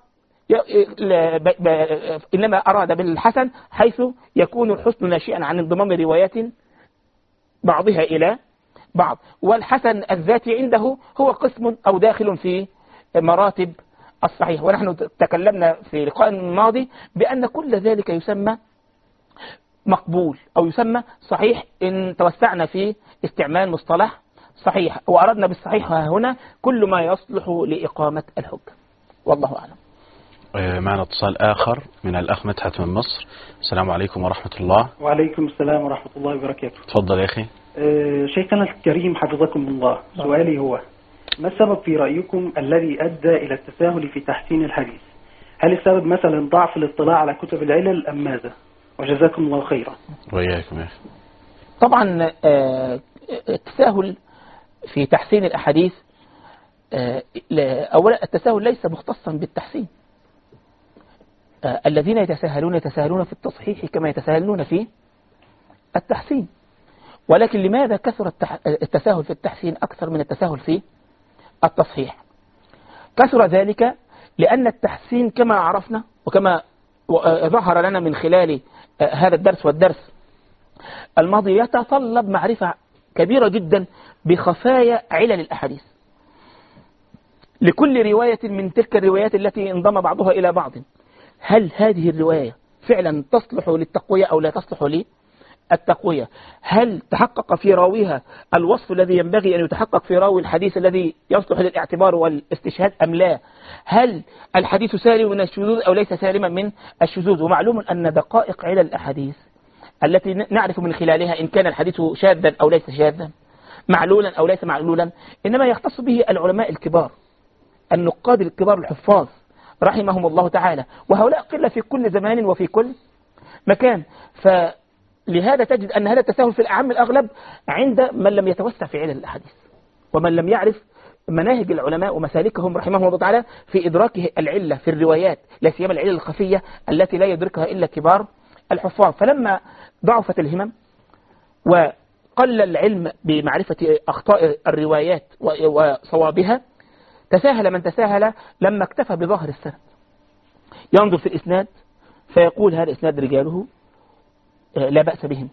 إنما أراد بالحسن حيث يكون الحسن ناشئا عن انضمام روايات بعضها إلى بعض، والحسن الذاتي عنده هو قسم أو داخل في مراتب الصحيح. ونحن تكلمنا في لقاء ماضي بأن كل ذلك يسمى مقبول أو يسمى صحيح إن توسعنا في استعمال مصطلح صحيح، وأردنا بالصحيح هنا كل ما يصلح لإقامة الحجة، والله أعلم. معنا اتصال آخر من الأخ مدحت من مصر. السلام عليكم ورحمة الله. وعليكم السلام ورحمة الله وبركاته. تفضل يا أخي. أه شيخنا الكريم حفظكم الله، سؤالي هو: ما السبب في رأيكم الذي أدى إلى التساهل في تحسين الحديث؟ هل السبب مثلا ضعف الاطلاع على كتب العلل أم ماذا؟ وجزاكم الله خيرا. وإياكم يا أخي. طبعا التساهل في تحسين الأحاديث، أولا التساهل ليس مختصا بالتحسين. الذين يتساهلون يتساهلون في التصحيح كما يتساهلون في التحسين، ولكن لماذا كثر التساهل في التحسين أكثر من التساهل في التصحيح؟ كثر ذلك لأن التحسين كما عرفنا وكما ظهر لنا من خلال هذا الدرس والدرس الماضي يتطلب معرفة كبيرة جدا بخفايا علل الأحاديث لكل رواية من تلك الروايات التي انضم بعضها إلى بعض. هل هذه الرواية فعلا تصلح للتقوية أو لا تصلح للتقوية؟ هل تحقق في راويها الوصف الذي ينبغي أن يتحقق في راوي الحديث الذي يصلح للاعتبار والاستشهاد أم لا؟ هل الحديث سالم من الشذوذ أو ليس سالما من الشذوذ؟ ومعلوم أن دقائق علل الأحاديث التي نعرف من خلالها إن كان الحديث شاذا أو ليس شاذا، معلولا أو ليس معلولا، إنما يختص به العلماء الكبار النقاد الكبار الحفاظ رحمهم الله تعالى، وهؤلاء قلة في كل زمان وفي كل مكان. فلهذا تجد أن هذا التساهل في الأعم الأغلب عند من لم يتوسع في علل الأحاديث ومن لم يعرف مناهج العلماء ومسالكهم رحمهم الله تعالى في إدراكه العلة في الروايات، لا سيما العلة الخفية التي لا يدركها إلا كبار الحفاظ. فلما ضعفت الهمم وقل العلم بمعرفة أخطاء الروايات وصوابها، تساهل من تساهل لما اكتفى بظاهر السند، ينظر في الإسناد فيقول هذا إسناد رجاله لا بأس بهم،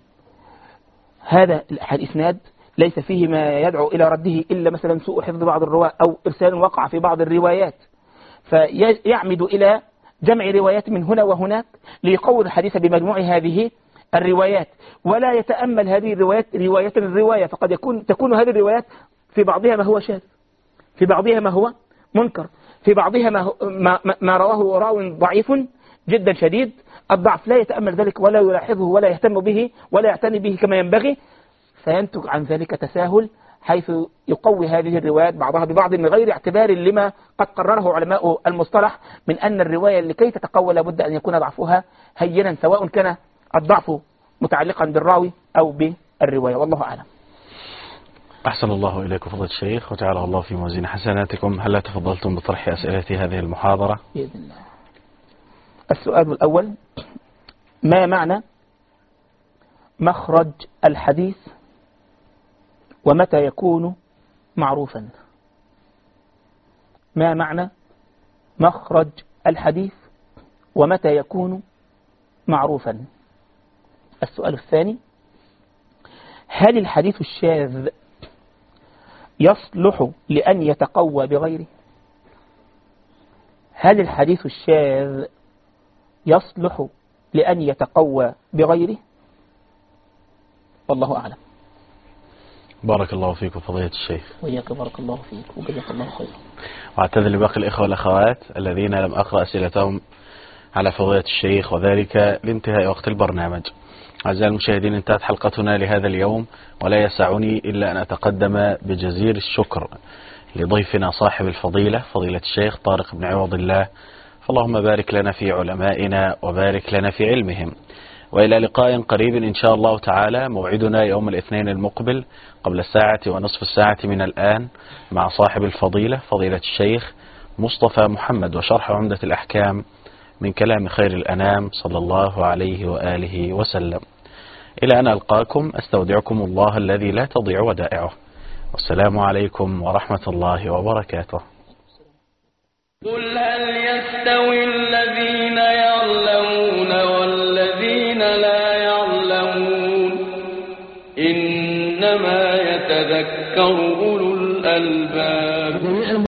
هذا الإسناد ليس فيه ما يدعو إلى رده إلا مثلا سوء حفظ بعض الرواة أو إرسال وقع في بعض الروايات، فيعمد إلى جمع روايات من هنا وهناك ليقوي الحديث بمجموع هذه الروايات، ولا يتأمل هذه الروايات رواية الرواية، فقد يكون تكون هذه الروايات في بعضها ما هو شاذ، في بعضها ما هو منكر، في بعضها ما, ما, ما رواه راو ضعيف جدا شديد الضعف، لا يتأمل ذلك ولا يلاحظه ولا يهتم به ولا يعتني به كما ينبغي، فينتج عن ذلك تساهل حيث يقوي هذه الروايات بعضها ببعض من غير اعتبار لما قد قرره علماء المصطلح من أن الرواية لكي تتقوى لابد أن يكون ضعفها هينا، سواء كان الضعف متعلقا بالراوي أو بالرواية، والله أعلم. أحسن الله إليكم فضيلة الشيخ وجعله الله في موازين حسناتكم. هل تفضلتم بطرح أسئلة هذه المحاضرة؟ بإذن الله. السؤال الأول: ما معنى مخرج الحديث ومتى يكون معروفا. ما معنى مخرج الحديث ومتى يكون معروفا؟ السؤال الثاني: هل الحديث الشاذ يصلح لأن يتقوى بغيره؟ هل الحديث الشاذ يصلح لأن يتقوى بغيره؟ والله أعلم. بارك الله فيكم فضيلة الشيخ. وإياك بارك الله فيك وجزاك الله خيرا. واعتذر لباقي الإخوة والأخوات الذين لم أقرأ أسئلتهم على فضيلة الشيخ، وذلك لانتهاء وقت البرنامج. أعزائي المشاهدين، انتهت حلقتنا لهذا اليوم، ولا يسعني إلا أن أتقدم بجزيل الشكر لضيفنا صاحب الفضيلة فضيلة الشيخ طارق بن عوض الله، فاللهم بارك لنا في علمائنا وبارك لنا في علمهم. وإلى لقاء قريب إن شاء الله تعالى. موعدنا يوم الاثنين المقبل قبل الساعة ونصف الساعة من الآن مع صاحب الفضيلة فضيلة الشيخ مصطفى محمد، وشرح عمدة الأحكام من كلام خير الأنام صلى الله عليه وآله وسلم. إلى أن ألقاكم أستودعكم الله الذي لا تضيع ودائعه، والسلام عليكم ورحمة الله وبركاته. قل هل يستوي الذين يعلمون والذين لا يعلمون إنما يتذكر أولو الألباب.